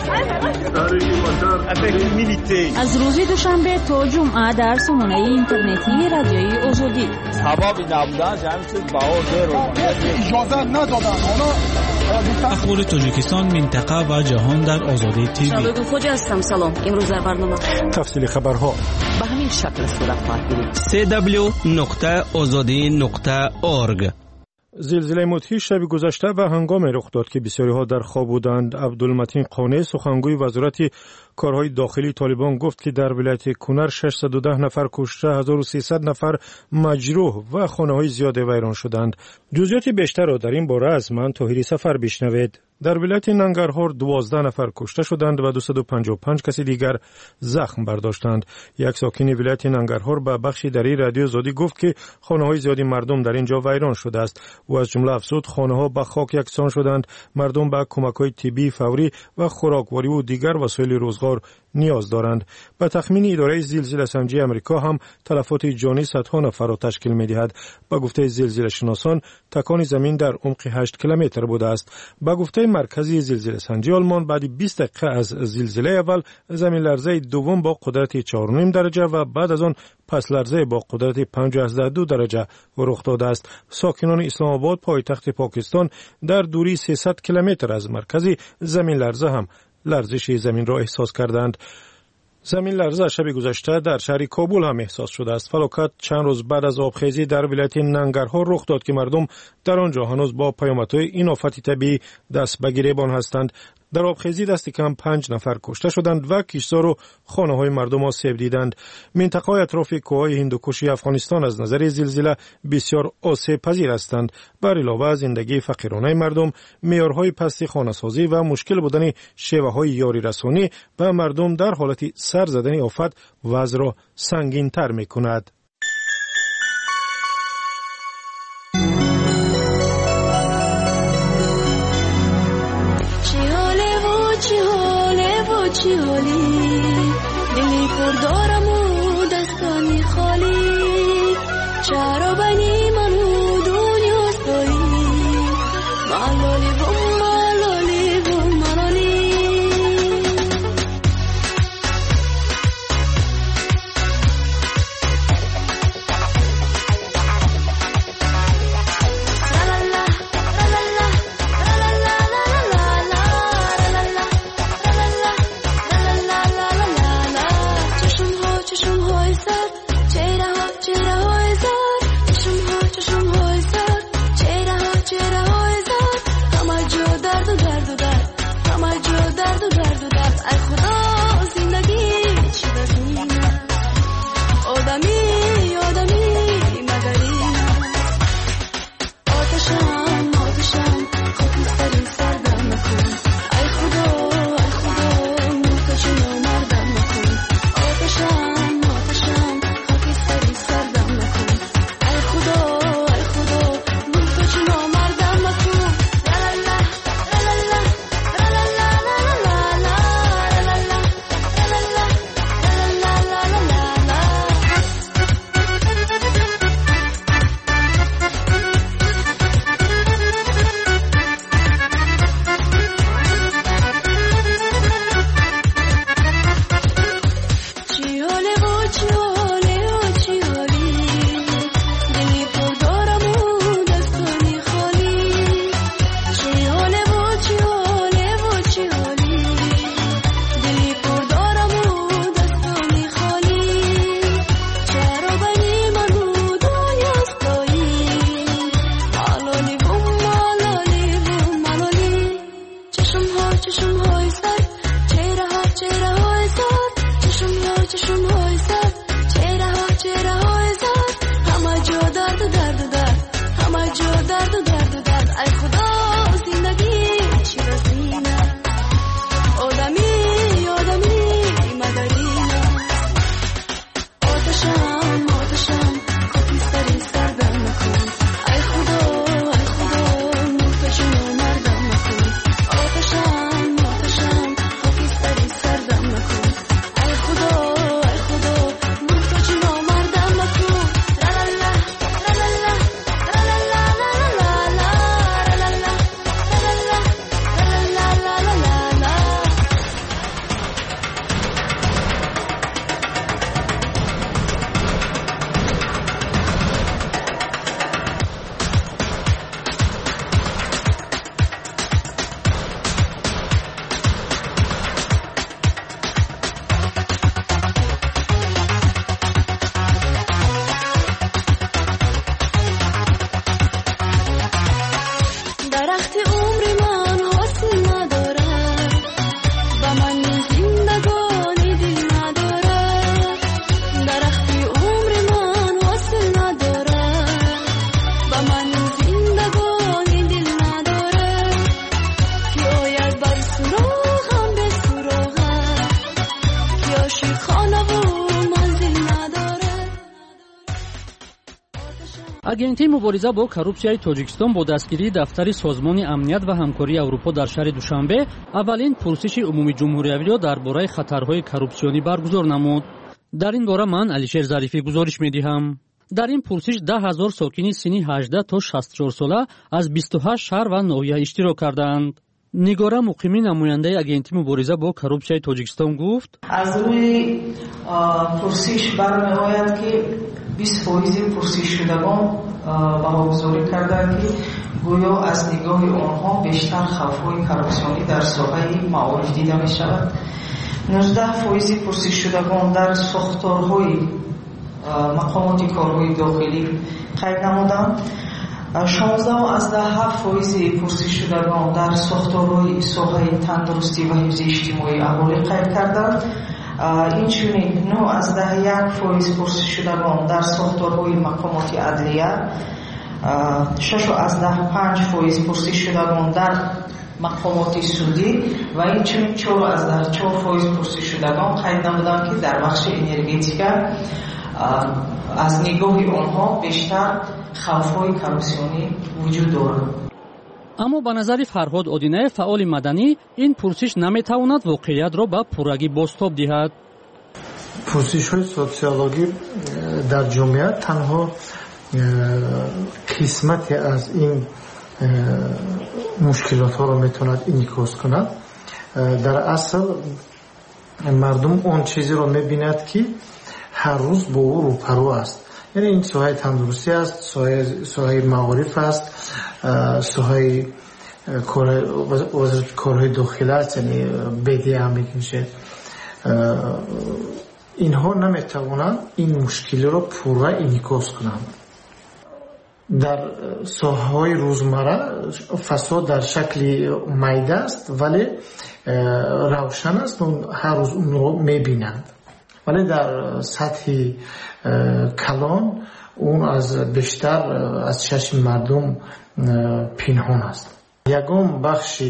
شد. از روز دوشنبه تا جمعه در سامانه اینترنتی رادیوی آزادی. سببی نبودن همین چیز اجازه ندادن. اخبار تاجیکستان، منطقه و جهان در آزادی تیوی. شباب خوجا هستم. سلام. امروز در برنامه تفصیل خبرها به همین شکل صورت خواهد گرفت. www.azadi.org. زلزله مدهش شب گذشته و هنگام رخ داد که بسیاری‌ها در خواب بودند. عبدالمتین قانع سخنگوی وزارت کارهای داخلی طالبان گفت که در ولایت کنر 610 نفر کشته، 1300 نفر مجروح و خانه‌های زیاد ویران شدند. جزئیات بیشتر را در این باره از من طاهری سفر بشنوید. در ولایت ننگرهار 12 نفر کشته شدند و 255 کسی دیگر زخم برداشتند. یک ساکن ولایت ننگرهار به بخشی دری رادیو آزادی گفت که خانه‌های زیادی مردم در اینجا ویران شده است و از جمله افزود خانه‌ها به خاک یکسان شدند. مردم به کمک‌های طبی فوری و خوراکواری و دیگر وسایل روزگار نیاز دارند. به تخمین اداره زلزله سنجی آمریکا هم تلفات جانی صدها نفر را تشکیل می‌دهد. به گفته زلزله شناسان تکان زمین در عمق 8 کیلومتر بوده است. به گفته مرکزی زلزله سنجی آلمان بعد 20 دقیقه از زلزله اول زمین لرزه دوم با قدرت 4.5 درجه و بعد از آن پس لرزه با قدرت 5.2 درجه رخ داده است. ساکنان اسلام آباد پایتخت پاکستان در دوری 300 کیلومتر از مرکزی زمین لرزه هم لرزش زمین را احساس کردند. زمین لرزه شب گذشته در شهر کابل هم احساس شده است. فلاکت چند روز بعد از آبخیزی در ولایت ننگرهار رخ داد که مردم در آنجا هنوز با پیامدهای این آفت طبیعی دست به گریبان هستند. در آبخیزی دست کم 5 نفر کشته شدند و کشتار و خانه‌های مردم آسیب دیدند. منطقه اطراف کوههای هندوکش افغانستان از نظر زلزله بسیار آسیب پذیر هستند. بر علاوه از زندگی فقیرانه مردم، معیارهای پست خانه‌سازی و مشکل بودن شیوه‌های یاری رسانی به مردم در حالت سر زدن آفت وضع را سنگین‌تر می‌کند. چی حالی دلی پر دارم و دستانی خالی چرا بنی منو دنیا سایی ملالی بوم ملالی بوم ملالی агентии мубориза бо коррупсияи тоҷикистон бо дастгирии дафтари созмони амният ва ҳамкории аврупо дар шаҳри душанбе аввалин пурсиши умумии ҷумҳуриявиро дар бораи хатарҳои коррупсионӣ баргузор намуд. дар ин бора ман алишер зарифӣ гузориш медиҳам. дар ин пурсиш 10 000 сокини синни 18 то 64 сола аз 28 шаҳр ва ноҳия иштирок карданд. нигора муқимӣ намояндаи агентии мубориза бо коррупсияи тоҷикистон гуфт: аз рӯи пурсиш бармеояд ки 20% пурсишшудагон баҳогузорӣ карданд ки гӯё аз нигоҳи онҳо бештар хавфҳои коррупсионӣ дар соҳаи маориф дида мешавад. 19% пурсишшудагон дар сохторҳои мақомоти корҳои дохилӣ қайд намуданд. 16.7% пурсишшудагон дар сохторҳои соҳаи тандурустӣ ва ҳифзи иҷтимоӣ аҳолӣ қайд карданд. инчунин 9.1% пурсишшудагон дар сохторҳои мақомоти адлия, 6.5% пурсишшудагон дар мақомоти судӣ ва инчунин 4.4% пурсишшудагон қайд намуданд ки дар бахши энергетика аз нигоҳи онҳо бештар хавфҳои коррупсионӣ вуҷуд дорад. аммо ба назари фарҳод одинаев, фаъоли маданӣ, ин пурсиш наметавонад воқеиятро ба пуррагӣ бозтоб диҳад. пурсишҳои социологӣ дар ҷомеа танҳо қисмате аз ин мушкилотҳоро метавонад инъикос кунад. дар асл мардум он чизеро мебинад ки ҳар рӯз бо ӯ рӯпарӯ аст. яъне ин соҳаи тандурустӣ аст, соҳаи маориф аст, соҳаи корҳои дохила аст, яъне бедиа мегӯше. инҳо наметавонанд ин мушкилиро пурра инъикос кунанд. дар соҳаҳои рӯзмарра фасод дар шакли майда аст, вале равшан аст, ҳар рӯз онро мебинанд. вале дар сатҳи калон он аз бештар аз чашми мардум пинҳон аст. ягон бахши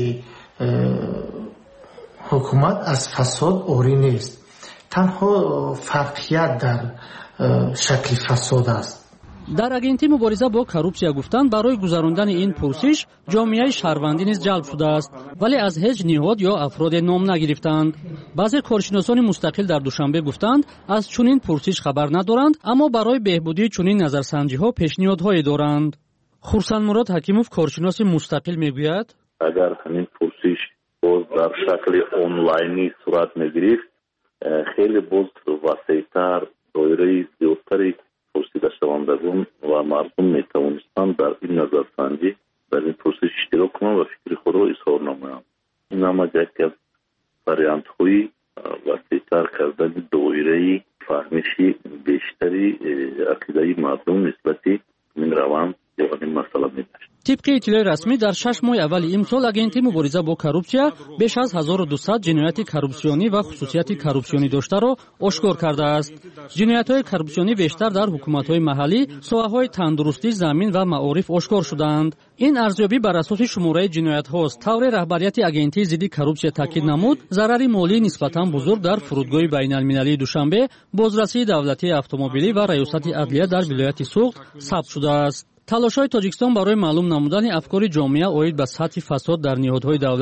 ҳукумат аз фасод орӣ нест. танҳо фарқият дар шакли фасод аст. дар агентии мубориза бо коррупсия гуфтанд, барои гузарондани ин пурсиш ҷомеаи шаҳрвандӣ низ ҷалб шудааст, вале аз ҳеҷ ниҳод ё афроде ном нагирифтанд. баъзе коршиносони мустақил дар душанбе гуфтанд, аз чунин пурсиш хабар надоранд, аммо барои беҳбудии чунин назарсанҷиҳо пешниҳодҳое доранд. хурсанмурод ҳакимов, коршиноси мустақил, мегӯяд: агар ҳамин пурсиш боз дар шакли онлайнӣ сурат мегирифт, хеле боз васеътар, доираи зиёдтари пурсидашавандагон ва мардум метавонистанд дар ин назарсанҷӣ дар ин пурсиш иштирок кунанд ва фикри худро изҳор намоянд. ин ҳама яке аз вариантҳои васеътар кардани доираи фаҳмиши бештари ақидаи мардум нисбати ин раванд ё ин масъала мебошад. тибқи иттилои расмӣ, дар 6 моҳи аввали имсол агентии мубориза бо коррупсия беш аз 1200 ҷинояти коррупсионӣ ва хусусияти коррупсионӣ доштаро ошкор кардааст. ҷиноятҳои коррупсионӣ бештар дар ҳукуматҳои маҳаллӣ, соҳаҳои тандурустӣ, замин ва маориф ошкор шудаанд. ин арзёбӣ бар асоси шумораи ҷиноятҳост. тавре раҳбарияти агентии зидди коррупсия таъкид намуд, зарари молӣ нисбатан бузург дар фурудгоҳи байналмилалии Душанбе, бозрасии давлатии автомобилӣ ва раёсати адлия дар вилояти Суғд сабт шудааст. талошҳои Тоҷикистон барои маълум намудани афкори ҷомеа оид ба сатҳи фасод дар ниҳодҳои давлат